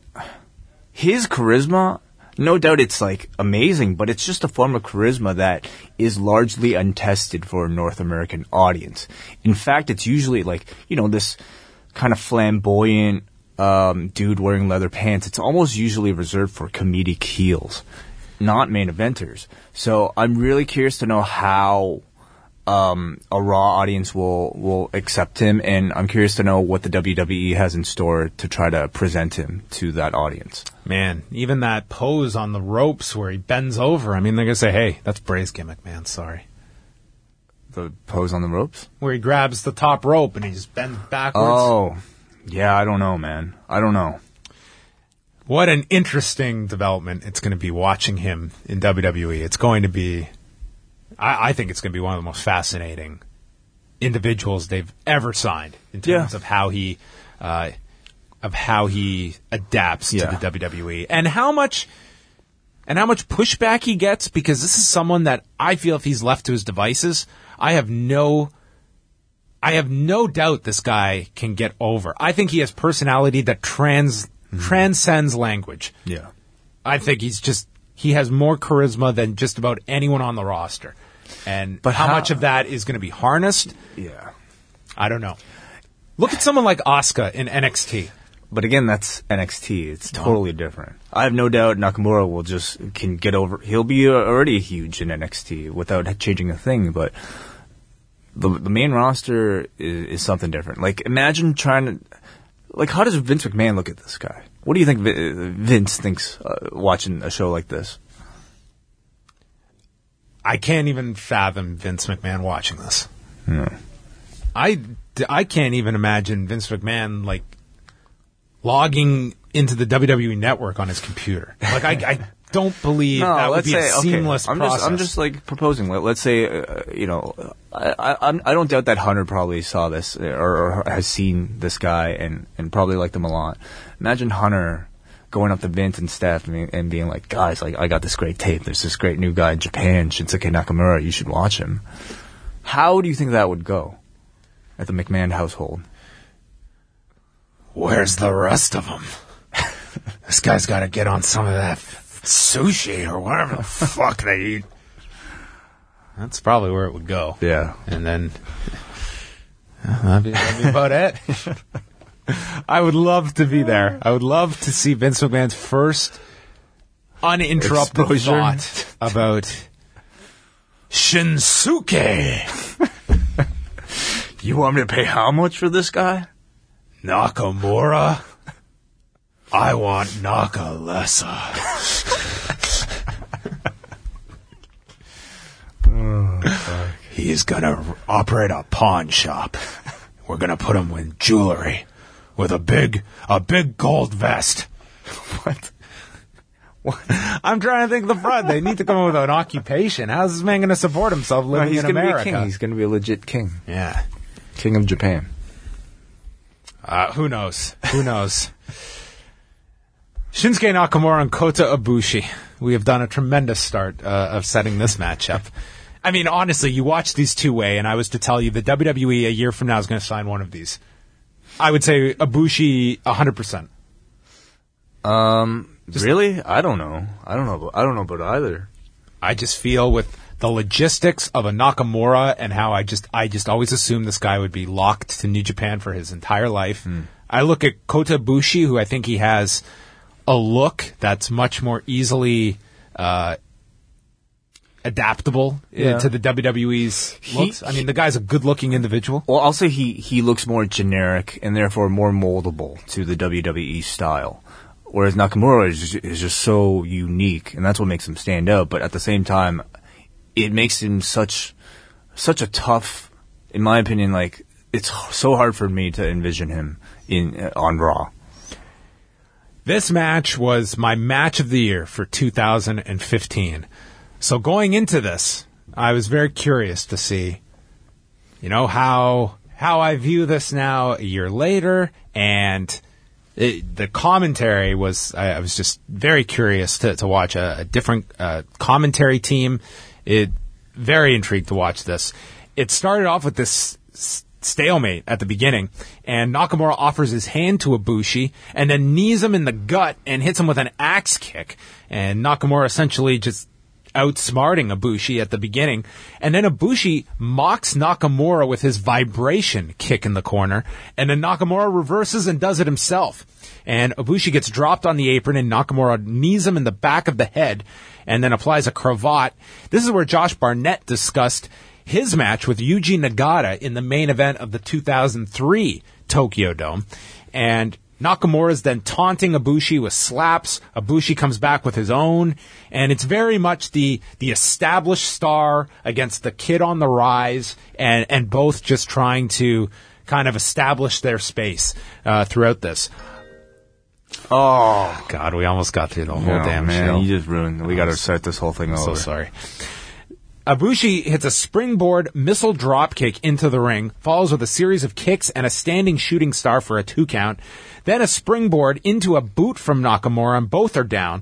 his charisma, no doubt, it's like amazing, but it's just a form of charisma that is largely untested for a North American audience. In fact, it's usually like you know this kind of flamboyant um, dude wearing leather pants. It's almost usually reserved for comedic heels, not main eventers. So I'm really curious to know how um, a Raw audience will will accept him, and I'm curious to know what the W W E has in store to try to present him to that audience. Man, even that pose on the ropes where he bends over, I mean, they're going to say, hey, that's Bray's gimmick, man, sorry. The pose on the ropes? Where he grabs the top rope and he just bends backwards. Oh, yeah, I don't know, man. I don't know. What an interesting development it's going to be watching him in W W E. It's going to be, I, I think it's going to be one of the most fascinating individuals they've ever signed in terms Yeah. of how he, uh, of how he adapts Yeah. to the W W E and how much, and how much pushback he gets, because this is someone that I feel if he's left to his devices, I have no, I have no doubt this guy can get over. I think he has personality that trans. transcends language. Yeah. I think he's just, he has more charisma than just about anyone on the roster. And But how, how- much of that is going to be harnessed, Yeah. I don't know. Look at someone like Asuka in N X T. But again, that's N X T. It's totally different. I have no doubt Nakamura will just, can get over, he'll be already huge in N X T without changing a thing, but the the main roster is, is something different. Like, imagine trying to, like, how does Vince McMahon look at this guy? What do you think Vi- Vince thinks uh, watching a show like this? I can't even fathom Vince McMahon watching this. No. I, I can't even imagine Vince McMahon, like, logging into the W W E network on his computer. Like, I, I don't believe that would be a seamless I'm process. just, I'm just like proposing. Let, let's say, uh, you know, I, I, I'm- I don't doubt that Hunter probably saw this or, or has seen this guy and, and probably liked him a lot. Imagine Hunter going up to Vince and Steph and, and being like, guys, like, I got this great tape. There's this great new guy in Japan, Shinsuke Nakamura. You should watch him. How do you think that would go at the McMahon household? Where's the rest of them? This guy's got to get on some of that sushi or whatever the fuck they eat. That's probably where it would go. Yeah. And then uh, that'd, be, that'd be about it. I would love to be there. I would love to see Vince McMahon's first uninterrupted Exposure. thought about Shinsuke You want me to pay how much for this guy? Nakamura. I want Nakalesa. He's gonna r- operate a pawn shop. We're gonna put him with jewelry, with a big, a big gold vest. What? What? I'm trying to think of the front. They need to come up with an occupation. How's this man gonna support himself No, living he's in going to be a America? king. He's going to be a legit king. Yeah. King of Japan. Uh, who knows? Who knows? Shinsuke Nakamura and Kota Ibushi. We have done a tremendous start uh, of setting this matchup. I mean, honestly, you watch these two-way, and I was to tell you that W W E a year from now is going to sign one of these. I would say Ibushi one hundred percent. Um, really? I don't know. I don't know. About, I don't know about either. I just feel with the logistics of a Nakamura and how I just I just always assumed this guy would be locked to New Japan for his entire life. I look at Kota Ibushi, who I think he has a look that's much more easily uh, adaptable uh, Yeah. to the W W E's He- looks. I mean, the guy's a good-looking individual. Well, I'll say he, he looks more generic and therefore more moldable to the W W E style. Whereas Nakamura is just, is just so unique, and that's what makes him stand out. But at the same time, it makes him such such a tough, in my opinion, like, it's so hard for me to envision him in uh, on Raw. This match was my match of the year for two thousand fifteen. So going into this, I was very curious to see, you know, how how I view this now a year later, and it, the commentary was, I, I was just very curious to, to watch a, a different uh, commentary team. It very intrigued to watch this. It started off with this s- stalemate at the beginning, and Nakamura offers his hand to Ibushi and then knees him in the gut and hits him with an axe kick. And Nakamura essentially just outsmarting Ibushi at the beginning. And then Ibushi mocks Nakamura with his vibration kick in the corner. And then Nakamura reverses and does it himself. And Ibushi gets dropped on the apron and Nakamura knees him in the back of the head and then applies a cravat. This is where Josh Barnett discussed his match with Yuji Nagata in the main event of the two thousand three Tokyo Dome. And Nakamura is then taunting Ibushi with slaps. Ibushi comes back with his own, and it's very much the the established star against the kid on the rise, and, and both just trying to kind of establish their space uh, throughout this. Oh, God, we almost got through the whole No, damn man, show. you just ruined it. We got to start this whole thing I'm over. so sorry. Ibushi hits a springboard missile dropkick into the ring, follows with a series of kicks and a standing shooting star for a two count, then a springboard into a boot from Nakamura, and both are down.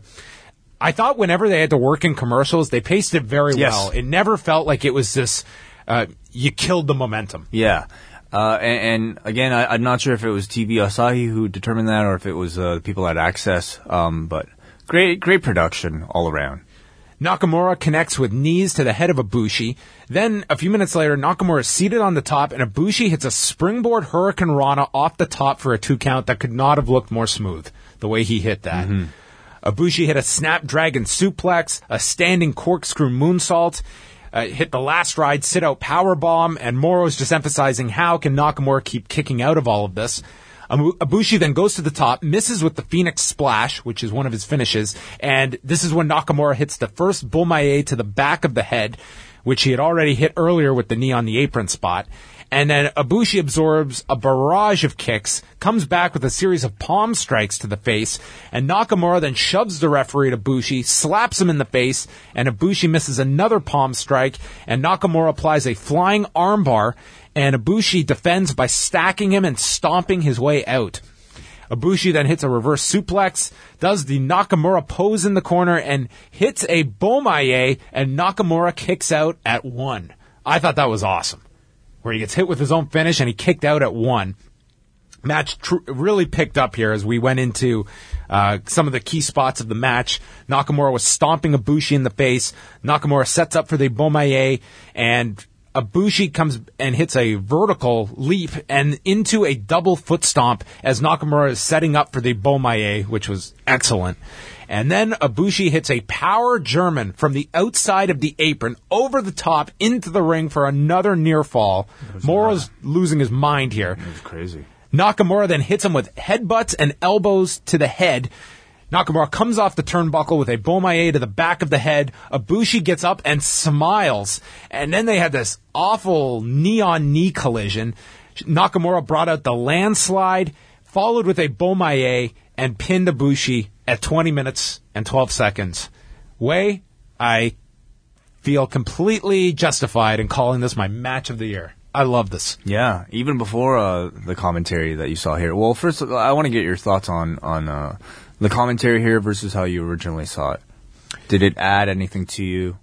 I thought whenever they had to work in commercials, they paced it very Yes. well. It never felt like it was this, uh, you killed the momentum. Yeah. Uh, and, and again, I, I'm not sure if it was T V Asahi who determined that or if it was uh, people at Access, um, but great, great production all around. Nakamura connects with knees to the head of Ibushi. Then, a few minutes later, Nakamura is seated on the top, and Ibushi hits a springboard Hurricane Rana off the top for a two count that could not have looked more smooth, the way he hit that. Mm-hmm. Ibushi hit a Snapdragon suplex, a standing corkscrew moonsault, uh, hit the last ride sit-out powerbomb, and Moro's just emphasizing how can Nakamura keep kicking out of all of this. Ibushi then goes to the top, misses with the Phoenix Splash, which is one of his finishes, and this is when Nakamura hits the first Bumaye to the back of the head, which he had already hit earlier with the knee on the apron spot. And then Ibushi absorbs a barrage of kicks, comes back with a series of palm strikes to the face, and Nakamura then shoves the referee at Ibushi, slaps him in the face, and Ibushi misses another palm strike, and Nakamura applies a flying armbar, and Ibushi defends by stacking him and stomping his way out. Ibushi then hits a reverse suplex, does the Nakamura pose in the corner, and hits a Bomaye, and Nakamura kicks out at one. I thought that was awesome, where he gets hit with his own finish, and he kicked out at one. Match tr- really picked up here as we went into uh, some of the key spots of the match. Nakamura was stomping Ibushi in the face. Nakamura sets up for the Bomaye, and Ibushi comes and hits a vertical leap and into a double foot stomp as Nakamura is setting up for the Bomaye, which was excellent. And then Ibushi hits a power German from the outside of the apron over the top into the ring for another near fall. Moro's losing his mind here. It was crazy. Nakamura then hits him with headbutts and elbows to the head. Nakamura comes off the turnbuckle with a Bomaye to the back of the head. Ibushi gets up and smiles. And then they had this awful knee-on-knee collision. Nakamura brought out the landslide, followed with a Bomaye, and pinned Ibushi at twenty minutes and twelve seconds. Wei, I feel completely justified in calling this my match of the year. I love this. Yeah, even before uh, the commentary that you saw here. Well, first, I want to get your thoughts on on uh, the commentary here versus how you originally saw it. Did it add anything to you?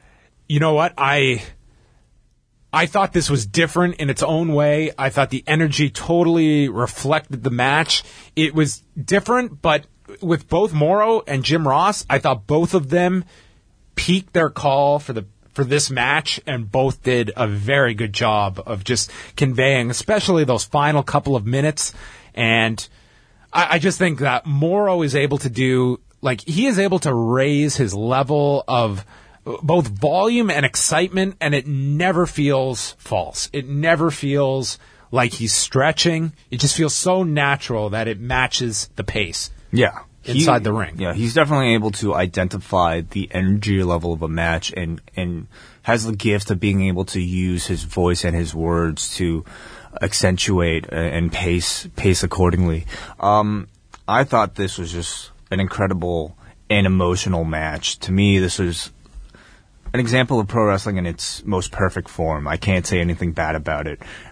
You know what? I I thought this was different in its own way. I thought the energy totally reflected the match. It was different, but with both Moro and Jim Ross, I thought both of them peaked their call for the for this match, and both did a very good job of just conveying, especially those final couple of minutes. And I, I just think that Moro is able to do, like, he is able to raise his level of both volume and excitement, and it never feels false. It never feels like he's stretching. It just feels so natural that it matches the pace. Yeah. Inside He- the ring. Yeah, he's definitely able to identify the energy level of a match and, and has the gift of being able to use his voice and his words to accentuate and pace pace accordingly. Um, I thought this was just an incredible and emotional match. To me, this was an example of pro wrestling in its most perfect form. I can't say anything bad about it.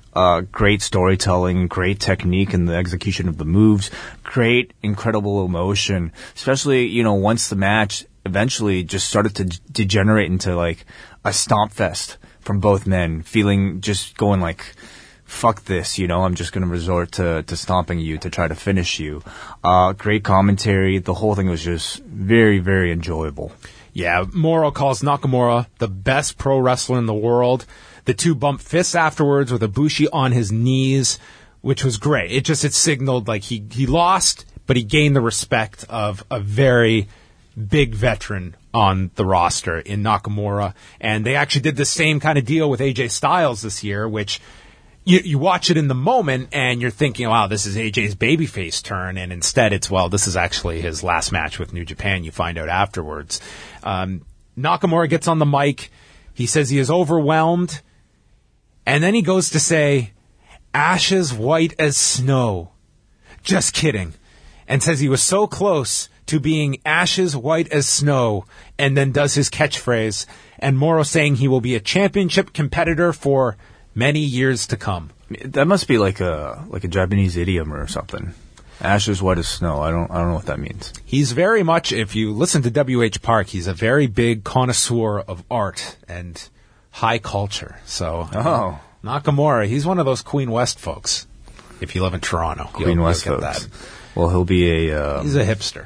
Uh, great storytelling, great technique in the execution of the moves, great, incredible emotion. Especially, you know, once the match eventually just started to d- degenerate into like a stomp fest from both men, feeling just going like, fuck this, you know, I'm just going to resort to, to stomping you to try to finish you. Uh, great commentary. The whole thing was just very, very enjoyable. Yeah, Moro calls Nakamura the best pro wrestler in the world. The two bumped fists afterwards with Ibushi on his knees, which was great. It just, it signaled like he, he lost, but he gained the respect of a very big veteran on the roster in Nakamura. And they actually did the same kind of deal with A J Styles this year, which you, you watch it in the moment and you're thinking, wow, this is A J's babyface turn. And instead it's, well, this is actually his last match with New Japan. You find out afterwards. Um, Nakamura gets on the mic. He says he is overwhelmed. And then he goes to say, ashes white as snow. Just kidding. And says he was so close to being ashes white as snow, and then does his catchphrase. And Moro saying he will be a championship competitor for many years to come. That must be like a like a Japanese idiom or something. Ashes white as snow. I don't I don't know what that means. He's very much, if you listen to W H Park, he's a very big connoisseur of art and high culture. So Oh. Nakamura, he's one of those Queen West folks. If you live in Toronto, Queen you'll, West you'll get folks. that. Well, he'll be a... Um, He's a hipster.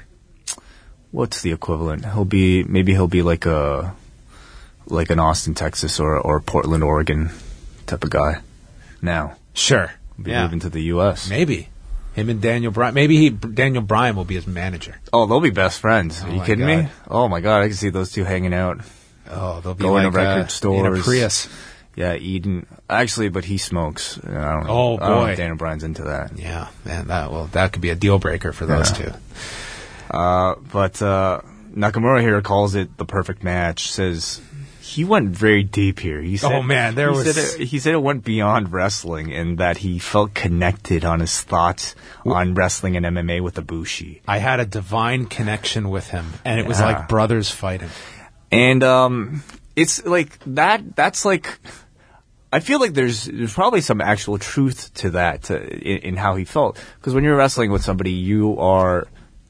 What's the equivalent? He'll be... Maybe he'll be like a... Like an Austin, Texas or, or Portland, Oregon type of guy. Now. Sure. Be Yeah. moving to the U S Maybe. Him and Daniel Bryan. Maybe he, Daniel Bryan will be his manager. Oh, they'll be best friends. Are Oh you my kidding God. me? Oh, my God. I can see those two hanging out. Oh, they'll be Going like to record uh, in a stores. Prius. Yeah, Eden. Actually, but he smokes. I don't know. Oh, I don't know boy. if Daniel Bryan's into that. Yeah, man, that well, that could be a deal breaker for those Yeah. two. Uh, but uh, Nakamura here calls it the perfect match. Says he went very deep here. He said, Oh, man, there he was- Said it, he said it went beyond wrestling and that he felt connected on his thoughts on wrestling and M M A with Ibushi. I had a divine connection with him, and it was Yeah. like brothers fighting. And um, it's like that. That's like. I feel like there's there's probably some actual truth to that to, in, in how he felt, because when you're wrestling with somebody, you are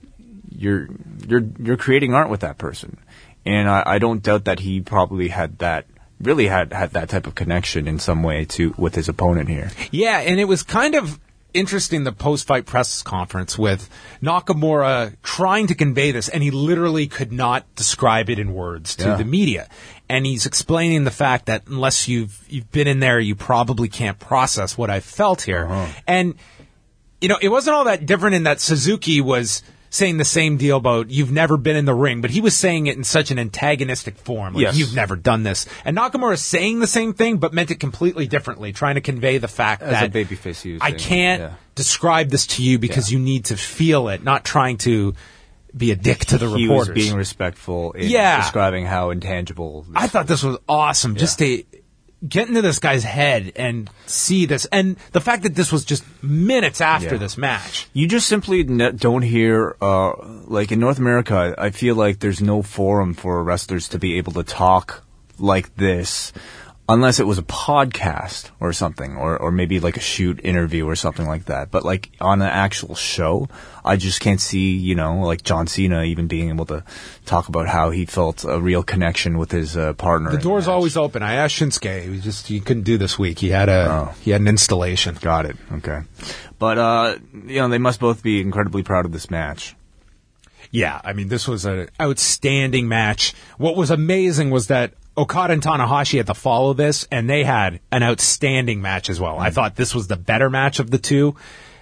you're you're you're creating art with that person, and I, I don't doubt that he probably had that really had had that type of connection in some way to with his opponent here. Yeah, and it was kind of interesting, the post-fight press conference with Nakamura trying to convey this, and he literally could not describe it in words to Yeah. the media. And he's explaining the fact that unless you've you've been in there, you probably can't process what I felt here. Uh-huh. And you know, it wasn't all that different in that Suzuki was saying the same deal about you've never been in the ring, but he was saying it in such an antagonistic form. Like, Yes. you've never done this. And Nakamura is saying the same thing, but meant it completely differently, trying to convey the fact As that a babyface, he was I saying, can't yeah. describe this to you because Yeah. you need to feel it, not trying to be a dick to the he reporters. was being respectful in Yeah. describing how intangible. This I thought this was awesome, just to get into this guy's head and see this. And the fact that this was just minutes after Yeah. this match. You just simply ne- don't hear, uh, like in North America, I feel like there's no forum for wrestlers to be able to talk like this unless it was a podcast or something, or, or maybe like a shoot interview or something like that. But like on an actual show, I just can't see, you know, like John Cena even being able to talk about how he felt a real connection with his uh, partner. The in door's match. always open. I asked Shinsuke. He was just he couldn't do this week. He had a Oh. he had an installation. Got it. Okay. But, uh, you know, they must both be incredibly proud of this match. Yeah, I mean, this was an outstanding match. What was amazing was that Okada and Tanahashi had to follow this, and they had an outstanding match as well. I thought this was the better match of the two,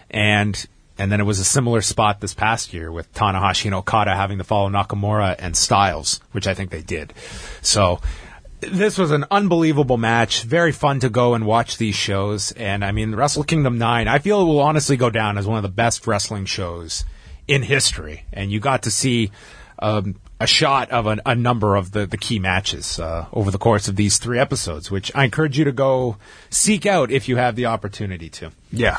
and and then it was a similar spot this past year with Tanahashi and Okada having to follow Nakamura and Styles, which I think they did. So this was an unbelievable match. Very fun to go and watch these shows, and I mean, Wrestle Kingdom nine, I feel it will honestly go down as one of the best wrestling shows in history, and you got to see um, a shot of an, a number of the, the key matches uh, over the course of these three episodes, which I encourage you to go seek out if you have the opportunity to. Yeah.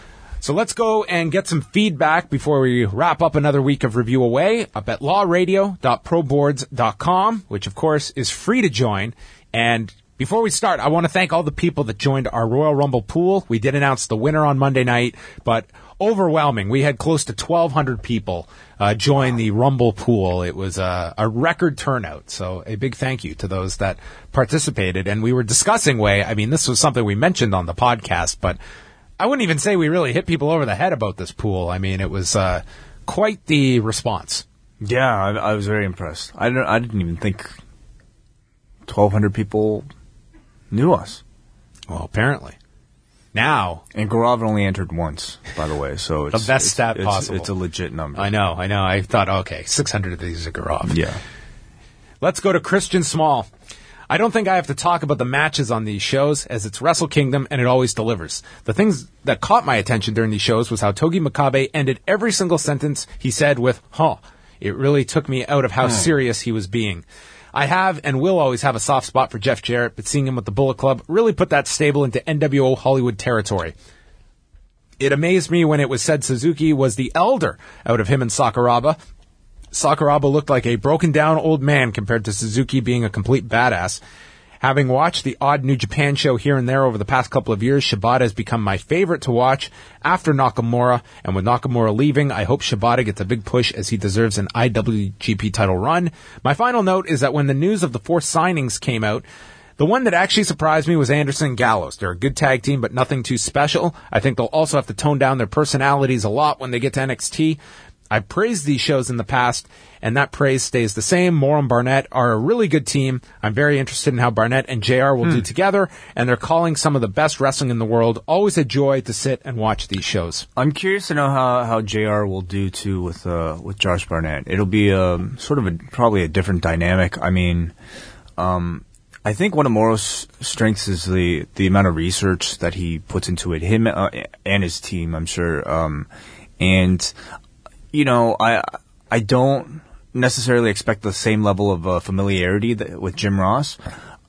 So let's go and get some feedback before we wrap up another week of Review Away up at law radio dot pro boards dot com, which of course is free to join. And Before we start, I want to thank all the people that joined our Royal Rumble pool. We did announce the winner on Monday night, but overwhelming. We had close to twelve hundred people uh, join the Rumble pool. It was a, a record turnout, so a big thank you to those that participated. And we were discussing, Way, I mean, this was something we mentioned on the podcast, but I wouldn't even say we really hit people over the head about this pool. I mean, it was uh, quite the response. Yeah, I, I was very impressed. I, don't, I didn't even think twelve hundred people knew us. Well, apparently. Now. And Gaurav only entered once, by the way, so it's the best it's, stat it's, possible. It's a legit number. I know, I know. I thought, okay, six hundred of these are Gaurav. Yeah. Let's go to Christian Small. I don't think I have to talk about the matches on these shows, as it's Wrestle Kingdom and it always delivers. The things that caught my attention during these shows was how Togi Makabe ended every single sentence he said with, huh. It really took me out of how Hmm. serious he was being. I have and will always have a soft spot for Jeff Jarrett, but seeing him with the Bullet Club really put that stable into N W O Hollywood territory. It amazed me when it was said Suzuki was the elder out of him and Sakuraba. Sakuraba looked like a broken down old man compared to Suzuki being a complete badass. Having watched the odd New Japan show here and there over the past couple of years, Shibata has become my favorite to watch after Nakamura, and with Nakamura leaving, I hope Shibata gets a big push as he deserves an I W G P title run. My final note is that when the news of the four signings came out, the one that actually surprised me was Anderson and Gallows. They're a good tag team, but nothing too special. I think they'll also have to tone down their personalities a lot when they get to N X T. I've praised these shows in the past, and that praise stays the same. Moore and Barnett are a really good team. I'm very interested in how Barnett and J R will Hmm. do together, and they're calling some of the best wrestling in the world. Always a joy to sit and watch these shows. I'm curious to know how, how J R will do too with uh, with Josh Barnett. It'll be um, sort of a, probably a different dynamic. I mean, um, I think one of Moro's strengths is the the amount of research that he puts into it. Him uh, and his team, I'm sure, um, and. You know, I I don't necessarily expect the same level of uh, familiarity that, with Jim Ross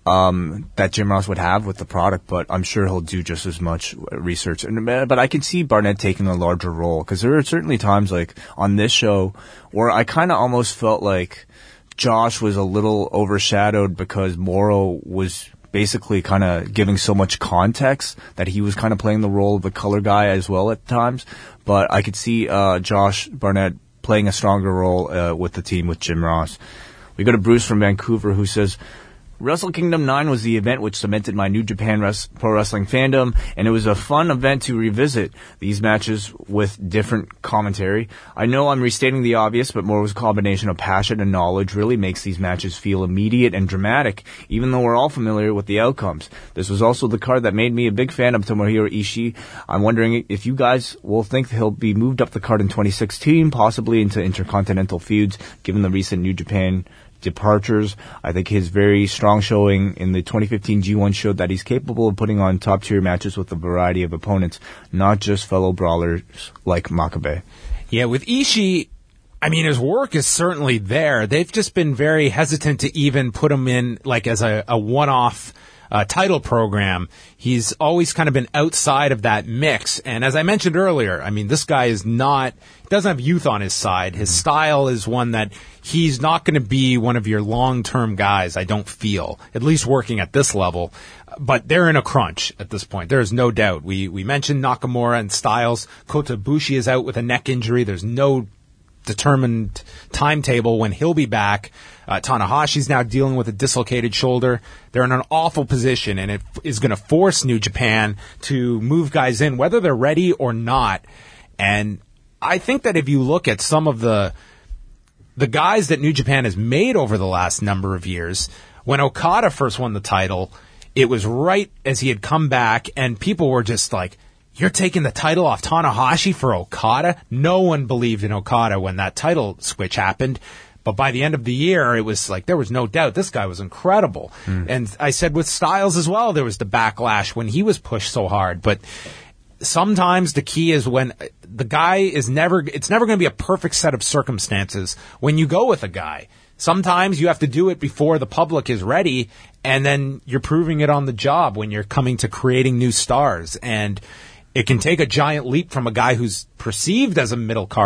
um, that Jim Ross would have with the product, but I'm sure he'll do just as much research. And but I can see Barnett taking a larger role because there are certainly times like on this show where I kind of almost felt like Josh was a little overshadowed because Moro was basically kind of giving so much context that he was kind of playing the role of the color guy as well at times. But I could see uh, Josh Barnett playing a stronger role uh, with the team with Jim Ross. We go to Bruce from Vancouver who says, Wrestle Kingdom nine was the event which cemented my New Japan res- Pro Wrestling fandom, and it was a fun event to revisit these matches with different commentary. I know I'm restating the obvious, but Moro's combination of passion and knowledge really makes these matches feel immediate and dramatic, even though we're all familiar with the outcomes. This was also the card that made me a big fan of Tomohiro Ishii. I'm wondering if you guys will think he'll be moved up the card in twenty sixteen, possibly into intercontinental feuds, given the recent New Japan departures. I think his very strong showing in the twenty fifteen G one showed that he's capable of putting on top-tier matches with a variety of opponents, not just fellow brawlers like Makabe. Yeah, with Ishii, I mean, his work is certainly there. They've just been very hesitant to even put him in like as a, a one-off uh, title program. He's always kind of been outside of that mix. And as I mentioned earlier, I mean, this guy is not, he doesn't have youth on his side. His style is one that he's not going to be one of your long-term guys, I don't feel, at least working at this level. But they're in a crunch at this point. There's no doubt. We, we mentioned Nakamura and Styles. Kota Ibushi is out with a neck injury. There's no determined timetable when he'll be back. Uh, Tanahashi's now dealing with a dislocated shoulder. They're in an awful position, and it is going to force New Japan to move guys in, whether they're ready or not. And I think that if you look at some of the the guys that New Japan has made over the last number of years, when Okada first won the title, it was right as he had come back, and people were just like, you're taking the title off Tanahashi for Okada? No one believed in Okada when that title switch happened. But by the end of the year, it was like there was no doubt this guy was incredible. Mm. And I said with Styles as well, there was the backlash when he was pushed so hard. But sometimes the key is when the guy is never, it's never going to be a perfect set of circumstances when you go with a guy. Sometimes you have to do it before the public is ready, and then you're proving it on the job when you're coming to creating new stars. And it can take a giant leap from a guy who's perceived as a middle card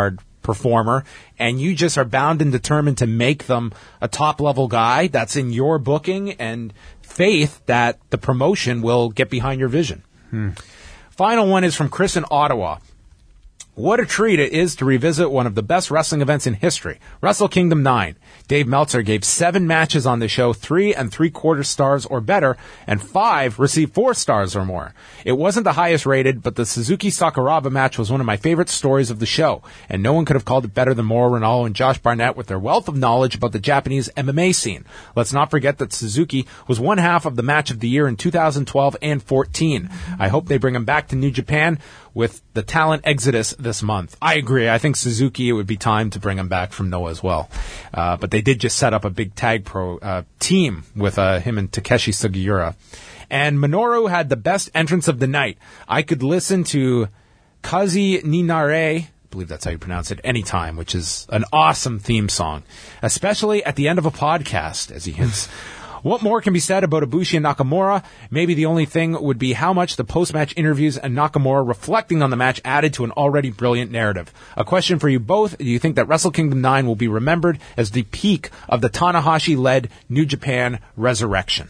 performer, and you just are bound and determined to make them a top-level guy. That's in your booking and faith that the promotion will get behind your vision. Hmm. Final one is from Chris in Ottawa. What a treat it is to revisit one of the best wrestling events in history, Wrestle Kingdom nine. Dave Meltzer gave seven matches on the show, three and three-quarter stars or better, and five received four stars or more. It wasn't the highest rated, but the Suzuki Sakuraba match was one of my favorite stories of the show, and no one could have called it better than Mauro Ranallo and Josh Barnett with their wealth of knowledge about the Japanese M M A scene. Let's not forget that Suzuki was one half of the match of the year in two thousand twelve and fourteen. I hope they bring him back to New Japan with the talent exodus this month. I agree. I think Suzuki, it would be time to bring him back from Noah as well. Uh, but they did just set up a big tag pro uh, team with uh, him and Takeshi Sugiura. And Minoru had the best entrance of the night. I could listen to Kazi Ninare, I believe that's how you pronounce it, anytime, which is an awesome theme song, especially at the end of a podcast, as he hints. What more can be said about Ibushi and Nakamura? Maybe the only thing would be how much the post-match interviews and Nakamura reflecting on the match added to an already brilliant narrative. A question for you both. Do you think that Wrestle Kingdom nine will be remembered as the peak of the Tanahashi-led New Japan resurrection?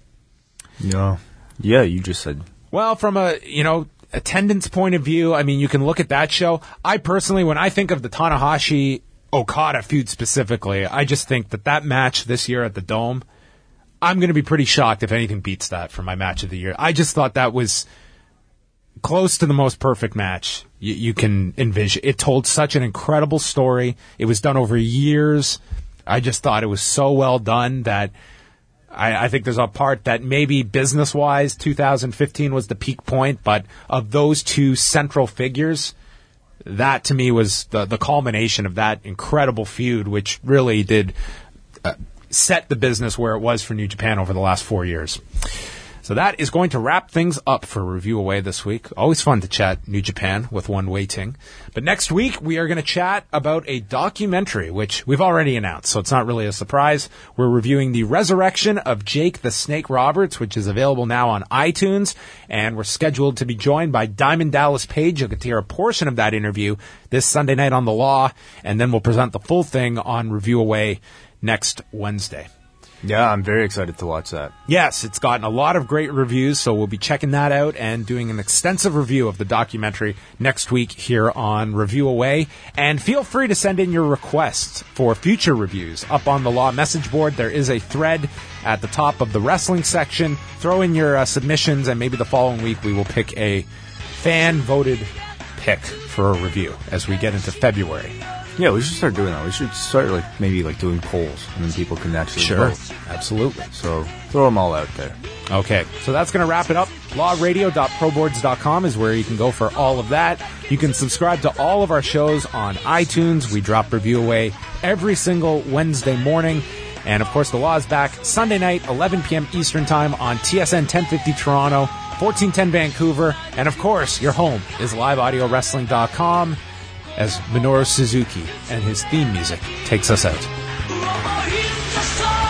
Yeah. Yeah, you just said. Well, from a, you know, attendance point of view, I mean, you can look at that show. I personally, when I think of the Tanahashi-Okada feud specifically, I just think that that match this year at the Dome, I'm going to be pretty shocked if anything beats that for my match of the year. I just thought that was close to the most perfect match you, you can envision. It told such an incredible story. It was done over years. I just thought it was so well done that I, I think there's a part that maybe business-wise two thousand fifteen was the peak point, but of those two central figures, that to me was the, the culmination of that incredible feud, which really did Uh, set the business where it was for New Japan over the last four years. So that is going to wrap things up for Review Away this week. Always fun to chat New Japan with one Wei Ting. But next week, we are going to chat about a documentary, which we've already announced, so it's not really a surprise. We're reviewing The Resurrection of Jake the Snake Roberts, which is available now on iTunes, and we're scheduled to be joined by Diamond Dallas Page. You'll get to hear a portion of that interview this Sunday night on The Law, and then we'll present the full thing on Review Away next Wednesday. Yeah, I'm very excited to watch that. Yes, it's gotten a lot of great reviews, so we'll be checking that out and doing an extensive review of the documentary next week here on Review Away. And feel free to send in your requests for future reviews. Up on the Law message board, there is a thread at the top of the wrestling section. Throw in your uh, submissions, and maybe the following week we will pick a fan-voted pick for a review as we get into February. Yeah, we should start doing that. We should start like maybe like doing polls, and then people can actually Sure, vote. absolutely. So throw them all out there. Okay, so that's going to wrap it up. law radio dot pro boards dot com is where you can go for all of that. You can subscribe to all of our shows on iTunes. We drop Review Away every single Wednesday morning. And, of course, The Law is back Sunday night, eleven p.m. Eastern Time on T S N ten fifty Toronto, fourteen ten Vancouver. And, of course, your home is live audio wrestling dot com as Minoru Suzuki and his theme music takes us out.